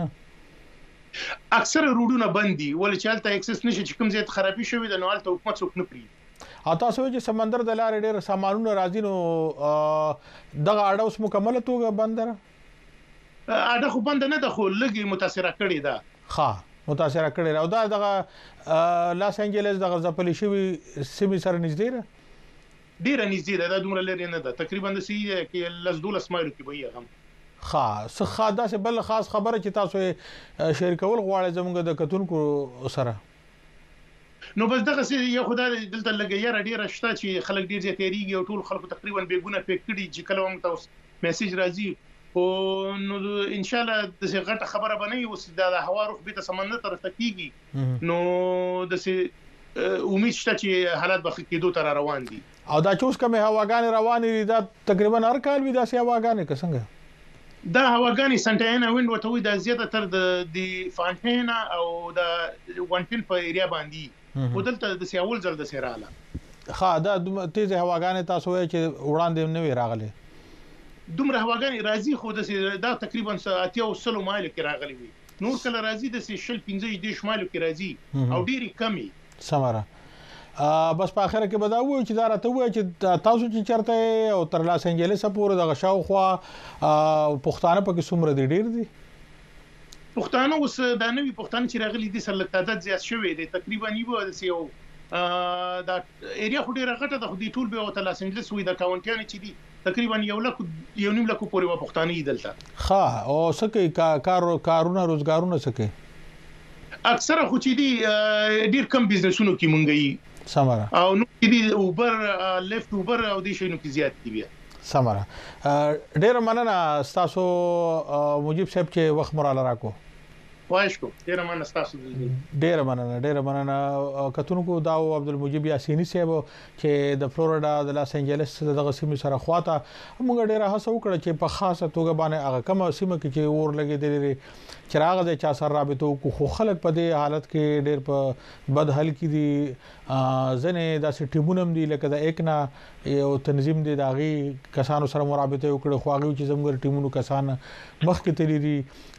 اکثر روډونه بند دي ولې چې هلته اکسس نشي چې کوم زیات خرابي شوی د نو هلته حکومت څوک نه پری او تاسو چې سمندر د لارې ډېر سامانونه راځي نو دغه اډه اوس مکمل توګه بند ده اډه خو بند نه ده خو لګي متاثر کړي ده ها متاثر کړي او دا دغه لاس انجلس دغه ځپل شوی سیمې سره نږدې ده ډیر نږدې ده دا دومره لري نه ده تقریبا د سی کې لس دولس مایل کې وي هم خاص خاصه سه بل خاص خبره چې تاسو شریکول غواړئ زموږ د کتونکو سره نو بس دغه سي یو خدای دلته لګیا ډیر شته چې خلک ډیر زیاتېریږي او ټول خلکو تقریبا بیګونه پک کړي چې کله هم تاسو میسج راځي او نو ان شاء الله د څه غټه خبره بنئ اوس د هوا روخ به سمندر تر تکیږي نو د څه امید شته چې حالات به کېدو تر روان دي او دا چوس کومه هواګان روانې دي دا تقریبا هر کال وي دا سي هواګان څنګه دا هواګانی سنټاینا ویند وته وي دا زیاته تر د دی فانټینا او د وانټین په ایریا باندې ودلته د سیاول زل د سیراله ها دا تیز هواګان تاسو وایي چې وړاندې نه وی راغلي دومره هواګان راځي خو د دا تقریبا اتیا او سلو مایل کې راغلي وي نور کله راځي د شل پنځه د شمالو کې راځي او ډيري کمی سماره بس په اخر کې بداوي چې دا راته وای چې تاسو چې چرته او تر لاس انجلس پورې د غشاو خو پښتانه پکې څومره دي ډیر دي پښتانه اوس د نوې پښتانه چې راغلي دي سره تعداد زیات شوی دی تقریبا یو د سیو دا ایریا خو ډیره غټه ده خو دی ټول به او تر لاس انجلس وي د کاونټیان چې دي تقریبا یو لک یو نیم لک پورې و پښتانه دلته ها او سکه کار کارونه روزګارونه سکه اکثره خو چې دي ډیر کم بزنسونو کې مونږی سماره او نو کې دي اوبر لیفت اوبر او دي شنو کې زیات دي بیا سماره ډیر مننه تاسو مجيب صاحب چې وخت مراله راکو وايش کو ډیر مننه تاسو ډیر مننه ډیر مننه کتونکو دا عبد المجيب یاسینی صاحب چې د فلوریډا د لاس انجلس دغه سیمه سره خواته موږ ډیر هڅه وکړه چې په خاصه توګه باندې هغه کوم سیمه کې چې اور لګیدلې چراغ د چا سره رابطو خو خلک په دې حالت کې ډېر په بد حل کې دي ځنه داسې ټیمونم دي لکه د اکنا یو تنظیم دی داغي کسانو سره مرابطه وکړي خو هغه چې زموږ ټیمونو کسان مخ کې تللی دي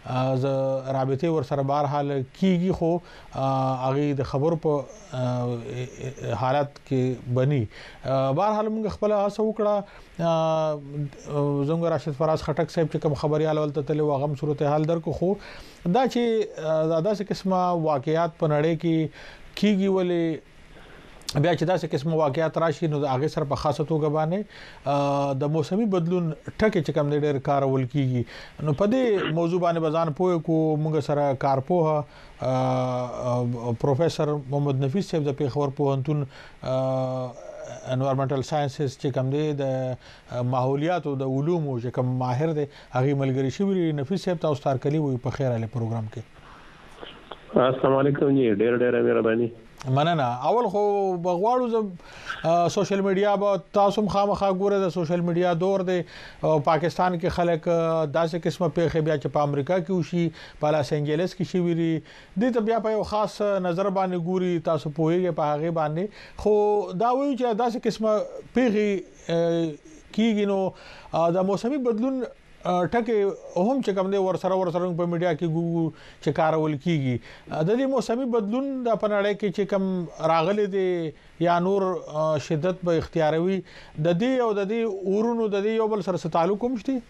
ز رابطه ور سره بهر حال کیږي خو هغه د خبرو په حالت کې بني بهر حال موږ خپل هڅه وکړه زموږ راشد فراز خټک صاحب چې کوم خبريال ولته تل وغم صورتحال درکو خو دا چې دا څه قسمه واقعیات په نړۍ کې کیږي ولې بیا چې دا څه قسمه واقعیات راشي نو هغه سره په خاصه توګه باندې د موسمي بدلون ټکي چې کوم ډېر کارول کیږي نو په دې موضوع باندې بزان پوه کو موږ سره کارپوه پروفیسور محمد نفیس صاحب د پیښور پوهنتون انوایرنمنټل ساينسز چې کوم دی د ماحولیات او د علومو چې کوم ماهر دی هغه ملګری شوی نفیس صاحب تاسو تار کلی وي په خیر علي پروګرام کې السلام علیکم جی ډېر ډېر مهرباني مننه اول خو بغواړو ز سوشل میډیا به تاسو خامخا ګوره د سوشل میډیا دور دی پاکستان کې خلک داسې قسمه پیښه بیا چې په امریکا کې وشي په لاس انجلس کې شي ویری د ته بیا په یو خاص نظر باندې ګوري تاسو پوهیږئ په هغه باندې خو دا وایي چې داسې قسمه پیښه کیږي نو د موسمي بدلون ټکه هم چې کوم دی ور سره ور سره په میډیا کې ګو چې کارول کیږي د دې موسمي بدلون د پناړې کې چې کوم راغلي دي یا نور شدت به اختیاروي د دې او د دې اورونو د دې یو بل سره تعلق هم شته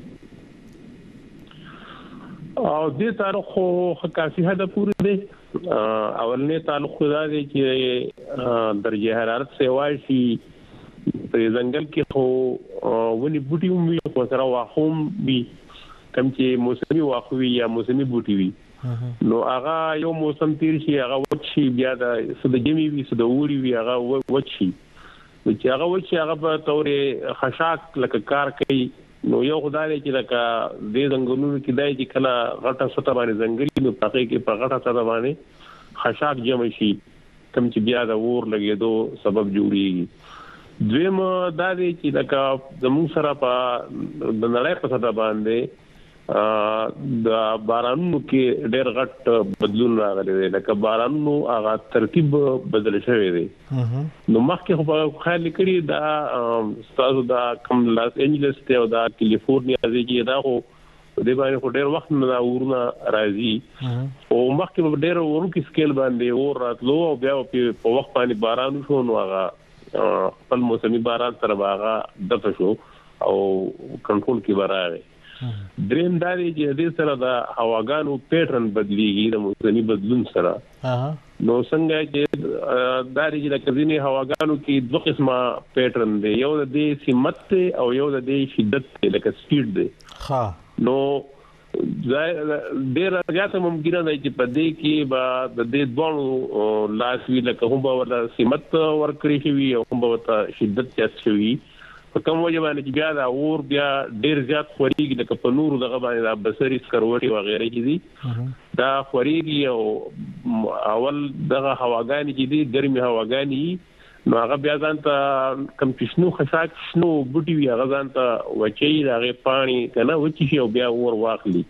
او دې تعلق خو کافي حد پورې دی اولنې تعلق دا دی چې درجه حرارت سیوای شي په ځنګل کې خو ونی بوټي هم وي خو سره واخوم وي کوم چې موسمي واخوي یا موسمي بوټي وي نو هغه یو موسم تیر شي هغه وچی بیا د سده جمی وي سده ووري وي هغه وچی چې هغه وچی هغه په تورې خشاک لکه کار کوي نو یو خدای چې لکه د ځنګلونو کې دای چې کله غټه سطح باندې ځنګلي نو پخې کې په غټه سطح باندې خشاک جمع شي کوم چې بیا د ور لګېدو سبب جوړيږي دویم دا دی چې لکه زموږ سره په د نړۍ په سطح باندې د بارانونو کې ډېر غټ بدلون راغلی دی لکه بارانونو هغه ترتیب بدل شوی دی نو مخکې خو په خیال کړي دا ستاسو دا کم لاس انجلس ته او دا کیلیفورنیا کې دا خو د باندې خو ډېر وخت نه ورونه راځي او مخکې په ډېر ورکو سکیل باندې اور راتلو او بیا په وخت باندې باران شو نو هغه خپل موسمي باران سره باغه دغه شو او کنټرول کې برابر دریم داري چې دې سره د هواګانو پیټرن بدليږي د موسمي بدلون سره نو څنګه چې داري چې د کزيني هواګانو کې دوه قسمه پیټرن دی یو د دې سمت او یو د دې شدت لکه سپیډ دی ها نو ډیر زیات ممکنه ده چې په دې کې به د دې دوه لاس وی لکه هم به ورته سمت ورکړي شي او هم به ورته شدت چت شي په کوم وجه باندې چې بیا دا اور بیا ډیر زیات خوريږي لکه په نور دغه باندې د بصري سکروټي و غیره کې دي دا خوريږي او اول دغه هواګانی چې دي ګرمي هواګانی نو هغه بیا ځان ته کم پښنو خشاک شنو بوټي وی هغه ځان ته وچی هغه پانی کنه وچی شي او بیا ور واخلي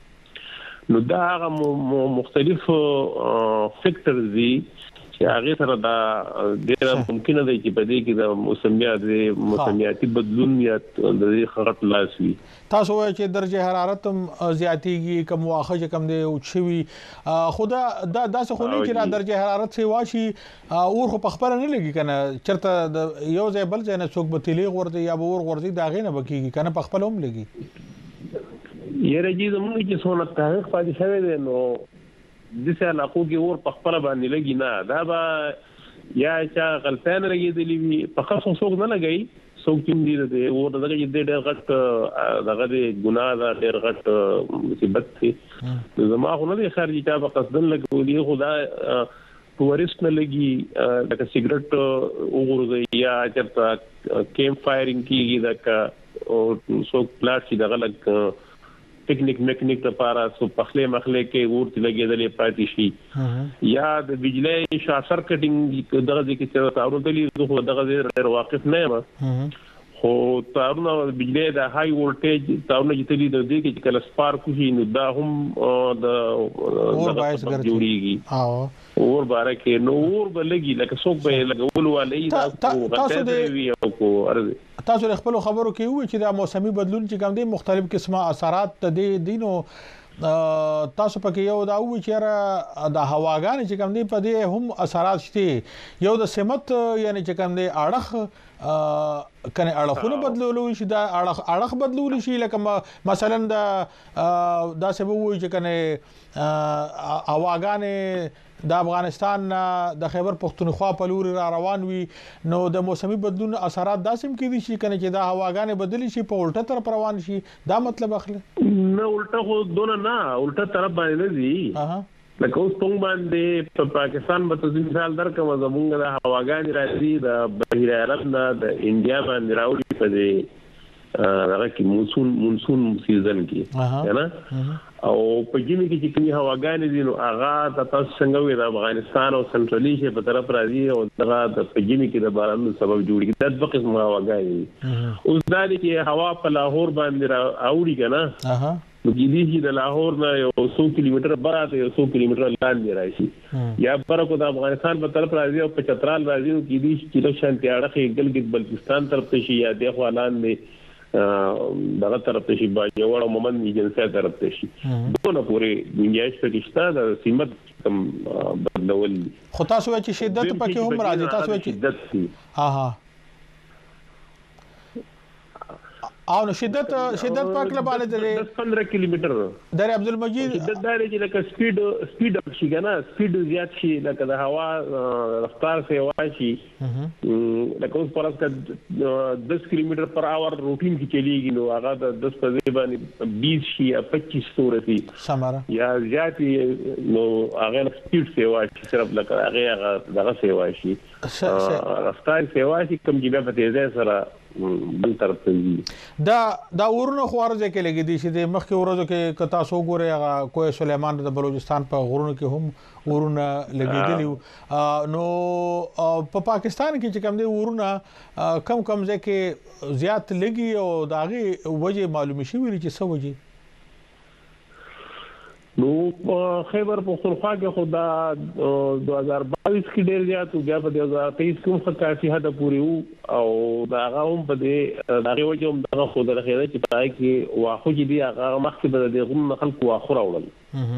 نو دا هغه مختلف فیکټرز دي چې هغه سره دا ډیر ممکنه ده چې په دې کې د موسمیات د موسمیاتي بدلون یا د خغت لاسوي تاسو وایئ چې درجه حرارت هم زیاتیږي کوم واخه کم دی او شوي خدا دا داسې خو نه چې را درجه حرارت سی واشي اور خو په خبره نه لګي کنه چرته د یو ځای بل ځای نه څوک بتلی غورځي یا اور غورځي دا غي نه بکیږي کنه په خپل هم لګي یره جی زموږ چې څونه تحقیق پاتې شوی دی نو د څه علاقو کې اور په خپل باندې لګي نه دا به یا چې غلطان لګیدلی وي په خاصو څوک نه لګي څوک چې دې دې اور دغه دې ډېر غټ دغه دې ګناه دا ډېر غټ مصیبت دی زما خو نه خارجي تا په قصدن لګولي خدا ټورست نه لګي لکه سیګریټ وګورځي یا چرته کیمپ فایرینګ کیږي دا او څوک پلاټ چې دغه لګ ټیکنیک میکانیک لپاره سو پخله مخله کې ورته لګیدلې پاتې شي یا د بجلی شارټ سرکټینګ دغه د کې چې تاسو ته لیدو دغه ډېر واقف نه یم خو تاسو نو بجلی د های ولټیج تاسو نه چې لیدو د کې کله سپارک شي نو دا هم د اور باعث ګرځي اور بارکه نو اور بلګي لکه څوک به لګول ولې تاسو د کو ارزه تاسو خپل خبرو کې وی چې د موسمي بدلون چې کوم دي مختلف قسمه اثرات د دینو تاسو پکې یو دا و چې د هواګان چې کوم دی په دې هم اثرات شته یو د سمت یعنی چې کوم دی اړخ کنه اړخونه بدلول شي دا اړخ اړخ بدلول شي لکه مثلا دا دا سبب وي چې کنه هواګان د افغانستان د خیبر پختونخوا په لور را روان وي نو د موسمي بدلون اثرات داسم کېدي شي کنه چې دا هواګان بدلی شي په الټه طرف روان شي دا مطلب اخلي نه الټه خو دونه نه الټه طرف باندې نه دي لکه اوس څنګه باندې په پاکستان په تاسو مثال درکوم زمونږ د هواګان راځي د بحیر عرب نه د انډیا باندې راوړي په دې هغه کې مونسون مونسون سیزن کې نه او په جمی کې چې کومي هواګانې دي نو هغه د تاسو څنګه وي د افغانستان او سنټرل ایشیا په طرف راځي او دغه د په جمی کې د بارانونو سبب جوړیږي د دوه قسمه هواګانې اوس دا دي چې هوا په لاهور باندې راوړي کنه نو کې دي د لاهور نه یو څو کیلومتر براته یو څو کیلومتر لاندې راشي یا برکو د افغانستان په طرف راځي او په چترال راځي نو کې دي چې د شانتي اړه ګلګت بلتستان طرف ته شي یا د خوالان نه دغه طرف ته شي باجوړ او مومن ایجنسي طرف ته شي دونه پوری گنجائش پکشته د سیمت کم بدلول خو تاسو چې شدت پکې هم راځي تاسو چې شدت ها ها او نو شدت شدت په کله باندې د پندرہ کیلومتر در عبدالمجید شدت دایره چې لکه سپیډ سپیډ شي کنه سپیډ زیات شي لکه د هوا رفتار سے واشي لکه اوس پرس کا دس کیلومتر پر اور روټین کې چلیږي نو هغه د دس په ځای باندې بیس شي یا پچیس سورتي سماره یا زیات نو هغه سپیډ سے واشي صرف لکه هغه دغه سے واشي رفتار سے واشي کوم چې په تیزه سره بل طرف ته دا دا ورونو خوارځه کې لګي دي چې د مخکې ورځو کې کتا سو ګوره هغه کوه سليمان د بلوچستان په غرونو کې هم ورونه لګیدلی نو په پاکستان کې چې کوم دي ورونه کم کم ځکه زیات لګي او داغه وجه معلومه شي ویل چې څه وجه نو خیبر پختونخوا کې خدا دو هزار بائیس کې ډیر زیات او بیا په دو هزار تیئیس کې هم کافي حد پورې وو او دا هغه هم په دې دغه وجه هم دغه خو د خیره چې پای کې واخو چې دی هغه مخکې به د غون خلکو واخو راوړل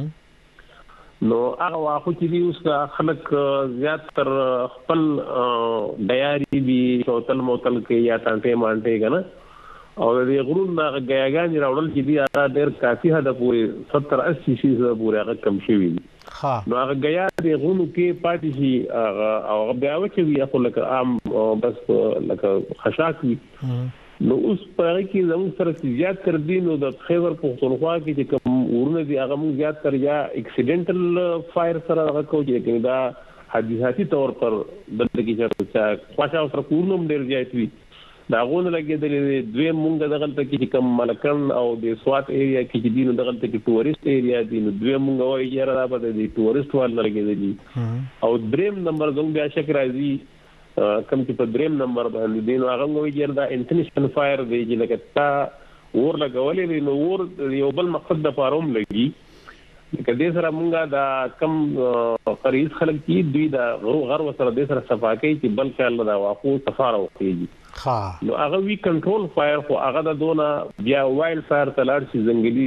نو هغه واخو چې دی اوس کا خلک زیات تر خپل ډیاري بي شوتل موتل کې یا تانټه مانټه کنه او د غرون د غیاګان راوړل چې دی هغه ډېر کافي حد پورې ستر اسی فیصد پورې هغه کم شوی ها نو هغه غیا د غرونو کې پاتې شي هغه او بیا وکړي یا خو لکه عام بس لکه خشاکي نو اوس په هغه کې زموږ سره زیات تر دي نو د خیبر پختونخوا کې چې کوم ورونه دي هغه موږ زیات تر یا اکسیډنټل فایر سره هغه کوي چې دا حادثاتي تور پر دلته کې چې خواشه سره کورنوم ډېر زیات وي دا غون لګیدلې دوی مونږ دغه ته کې کوم ملکن او د سوات ایریا کې چې دینو دغه ته کې ټوریست ایریا دي نو دوی مونږ وایي چې را به د ټوریست وال لګیدلې او دریم نمبر زموږ بیا شک راځي کوم چې په دریم نمبر باندې دینو هغه وایي چې دا انټرنیشنل فایر دی چې لکه تا ور لګولې نو ور یو بل مقصد د فاروم لګي کله سره مونږه دا کم قریب خلک چې دوی دا غر وسره د سره صفاکې چې بل کال دا واقو سفاره وکړي ها نو هغه وی کنټرول فایر خو هغه د دونه بیا وایلډ فایر تلار شي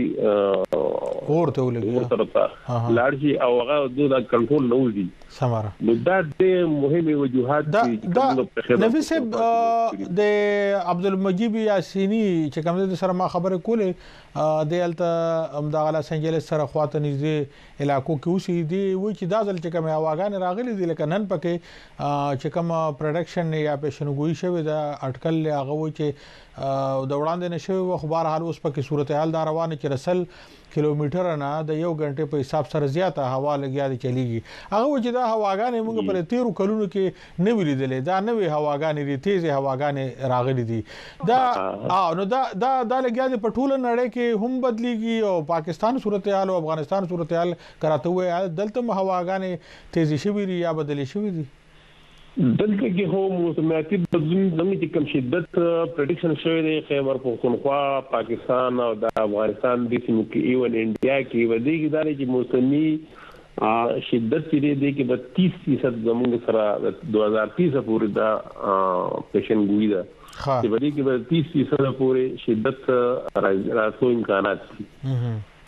زنګلي اورته ولګي لار شي او هغه د کنټرول نه وځي سماره نو دا د مهمه وجوهات دي نبی صاحب د عبدالمجید یاسینی چې کوم د سره ما خبره کوله د الته امداغه لاس انجلس سره خواته نږدې علاقو کې اوسې دي و چې دا ځل چې کوم هواګان راغلي دي لکه نن پکې چې کوم پروډکشن یا پېشنګوئی شوی دا اټکل هغه و چې د وړاندې نشوي و خبر حال اوس پکې صورتحال دا روانه چې رسل کیلومتر نه د یو غنټه په حساب سره زیاته هوا لګیا دي چلیږي هغه و چې دا هواګانې موږ پر تیرو کلونو کې نه ویلیدلې دا نوې هواګانې دي تیزه هواګانې راغلي دي دا او نو دا دا د لګیا دي په ټوله نړۍ کې هم بدليږي او پاکستان صورتحال او افغانستان صورتحال کراته وي دلته هواګانې تیزی شوي دي یا بدلې شوي دي دلته کې هو موسمیاتي بدلون زموږ چې کم شدت پریډکشن شوی دی خیبر پختونخوا پاکستان او د افغانستان د سیمو کې ایون انډیا کې ودی کې دا چې موسمي شدت چې دی کې به تیس فیصد زموږ سره دو هزار تیس پورې دا پیشنګوئی ده چې ودی کې به تیس فیصد پورې شدت راځو امکانات دي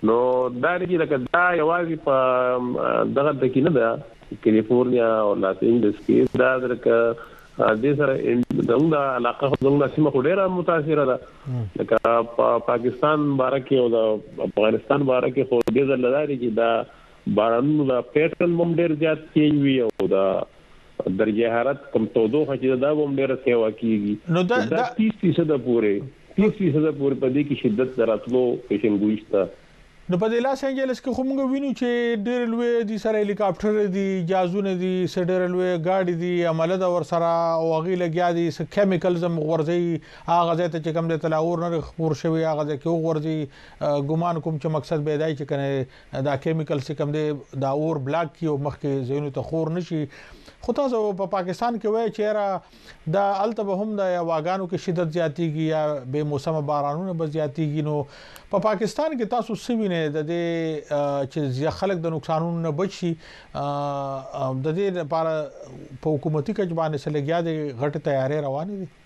نو دا لري لکه دا یوازې په دغه د کې نه ده کیلیفورنیا او لاس انجلس کې دا درکه د سره دغه علاقه دغه سیمه خو ډیره متاثره ده لکه په پاکستان بارکه او د افغانستان بارکه خو دې ځل لري چې دا بارانونو د پیټرن هم ډیر زیات کیږي او دا درجه حرارت کم تودوخه چې دا هم ډیر سیوا کیږي نو دا تیس فیصد پورې تیس فیصد پورې په دې کې شدت دراتلو پیشنګوئی شته. نو په لاس انجلس کې خو موږ وینو چې ډېر لوی دي سره هلیکاپټر دي جازونه دي سډر لوی گاډي دي عمله د ور سره او غي لګیا دي س کیمیکلز ورځي هغه ځای ته چې کوم د تلاور نه خور شوی هغه ځای کې ورځي ګمان کوم چې مقصد به دای چې کنه دا کیمیکل چې کوم دی دا اور بلاک کی او مخکې زینو ته خور نشي. خو تاسو په پاکستان کې وای چې را دا الته به هم د واګانو کې شدت زیاتیږي یا به موسم بارانونه به زیاتیږي. نو په پاکستان کې تاسو سوینه د دې چې خلک د نقصانونو نه بچي د دې لپاره په حکومتي کچ باندې سلګیا د غټ تیاری روانې دي.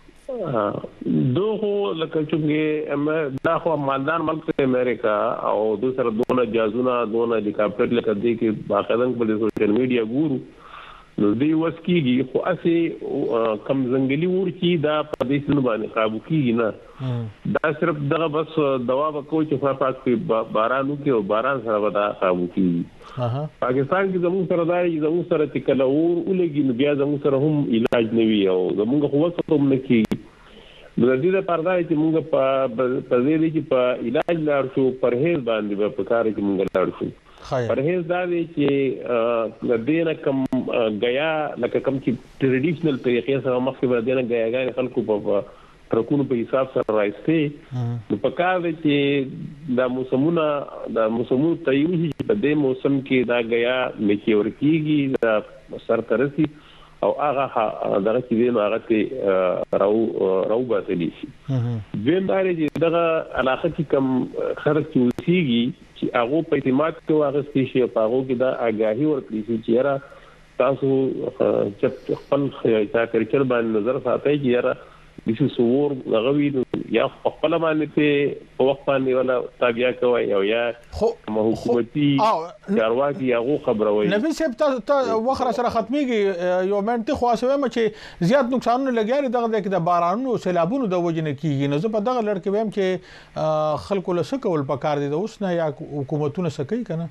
دوه لکه چې دا خو مالدار ملک امریکا او دوسر دونه جازونه دونه هلیکاپټر لکه دې کې باقاعده په سوشل میډیا ګورو نو دی وس کیږي خو اسه کم ځنګلي ور کی دا په دې سن باندې قابو کیږي نه دا صرف دغه بس دوا وکړو چې په پاک کې بارانو کې او باران سره ودا قابو کیږي. پاکستان کې زموږ سره دا زموږ سره چې کله ور ولګي نو بیا زموږ سره هم علاج نه وي او زموږ خو وسه هم نه کیږي. نو د دې لپاره چې موږ په په دې کې په علاج لار شو پرهیز باندې په کار کې موږ لار شو. پرهیز دا دی چې د دې نه کم غیا لکه کم چې ټریډیشنل طریقې سره مخکې به دې نه غیاګان خلکو په ترکونو په حساب سره راځي نو په کار دی چې دا موسمونه دا موسمونه تیار شي په دې موسم کې دا غیا میچور کیږي دا سر ترسي او هغه دغه چې دی نو هغه ته راو راو باسي شي. دیم دا چې دغه علاقه کې کم خرج کیږي چې هغه په اعتماد کې واغستې شي په هغه کې دا آگاهي ورکړي چې یاره تاسو چې خپل خیاطه کړکر باندې نظر ساتي چې یاره د څور غوي یا خپل باندې په وخت باندې ولا تابع کوي او یا حکومتي چارواکي هغه خبروي. نبی صاحب ته وخره سره ختميږي یو منټه خاصه ما چې زیات نقصانونه لګیاري دغه د بارانونو سیلابونو د وجنه کیږي نو زه په دغه لړ کې ویم چې خلکو له سکول پکار دي د اوس نه یا حکومتونه سکی کنه.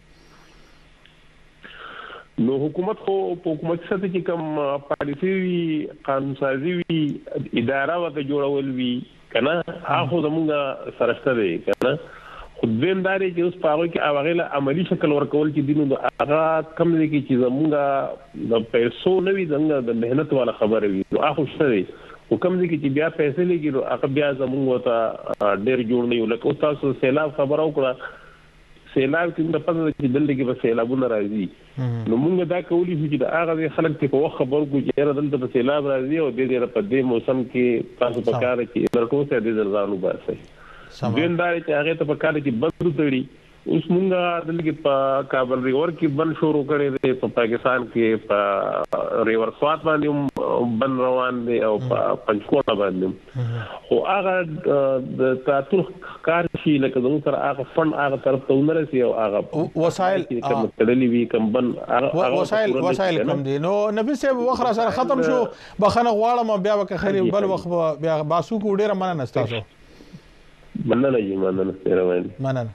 نو حکومت خو په حکومت سره چې کوم پالیسي وی قانون سازي وی اداره وته جوړول وی کنه هغه زمونږ سرشته دی کنه خو دینداري چې اوس په هغه کې هغه له عملی شکل ورکول چې دینو هغه کم دي چې زمونږ د پیسو نه وی د مهنت والا خبره وی نو هغه شته دی حکم دي چې بیا پیسې لګي هغه بیا زمونږ ته ډېر جوړ نه یو لکه تاسو سیلاب خبرو کړه سیلاب کې د پدې چې دلته کې په سیلابونه راځي نو موږ دا کولی شو چې دا هغه خلک ته په وخت خبر کو چې دلته په سیلاب راځي او د دې په دې موسم کې تاسو په کار کې لړکو سره د ځانو باسي دیندار چې هغه ته په کار کې بند تړي اوس موږ دلته کې په کابل ریور کې بند شروع کړی دی په پاکستان کې په ریور سوات باندې بند روان دی او په پنځکوټه باندې خو هغه د تاسو کار شي لکه زموږ سره هغه فن هغه طرف ته ونرسي او هغه وسایل کوم تدلی وی کوم بن وسایل وسایل کوم دي نو نبی صاحب وخره سره ختم شو بخنه غواړم بیا وک خیر بل وخت بیا باسو کو ډیره مننه تاسو مننه یې مننه روان مننه.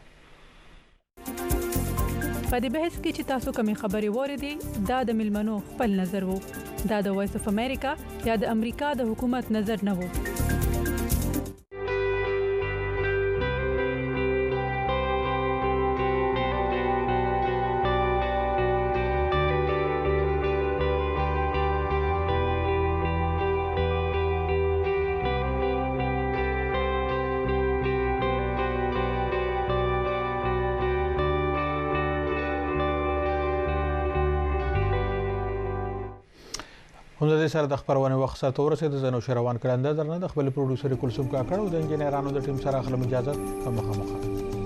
په دې بحث کې چې تاسو کومې خبرې وریدي دا د ملمنو خپل نظر وو دا د وایس اف امریکا یا د امریکا د حکومت نظر نه وو. هم د سره د خبرونه وخت سره ورسېد زنو شروان کړه انداز درنه د خپل پروډوسر کلثوم کاکړ او د انجینرانو د ټیم سره خپل اجازه مخه مخه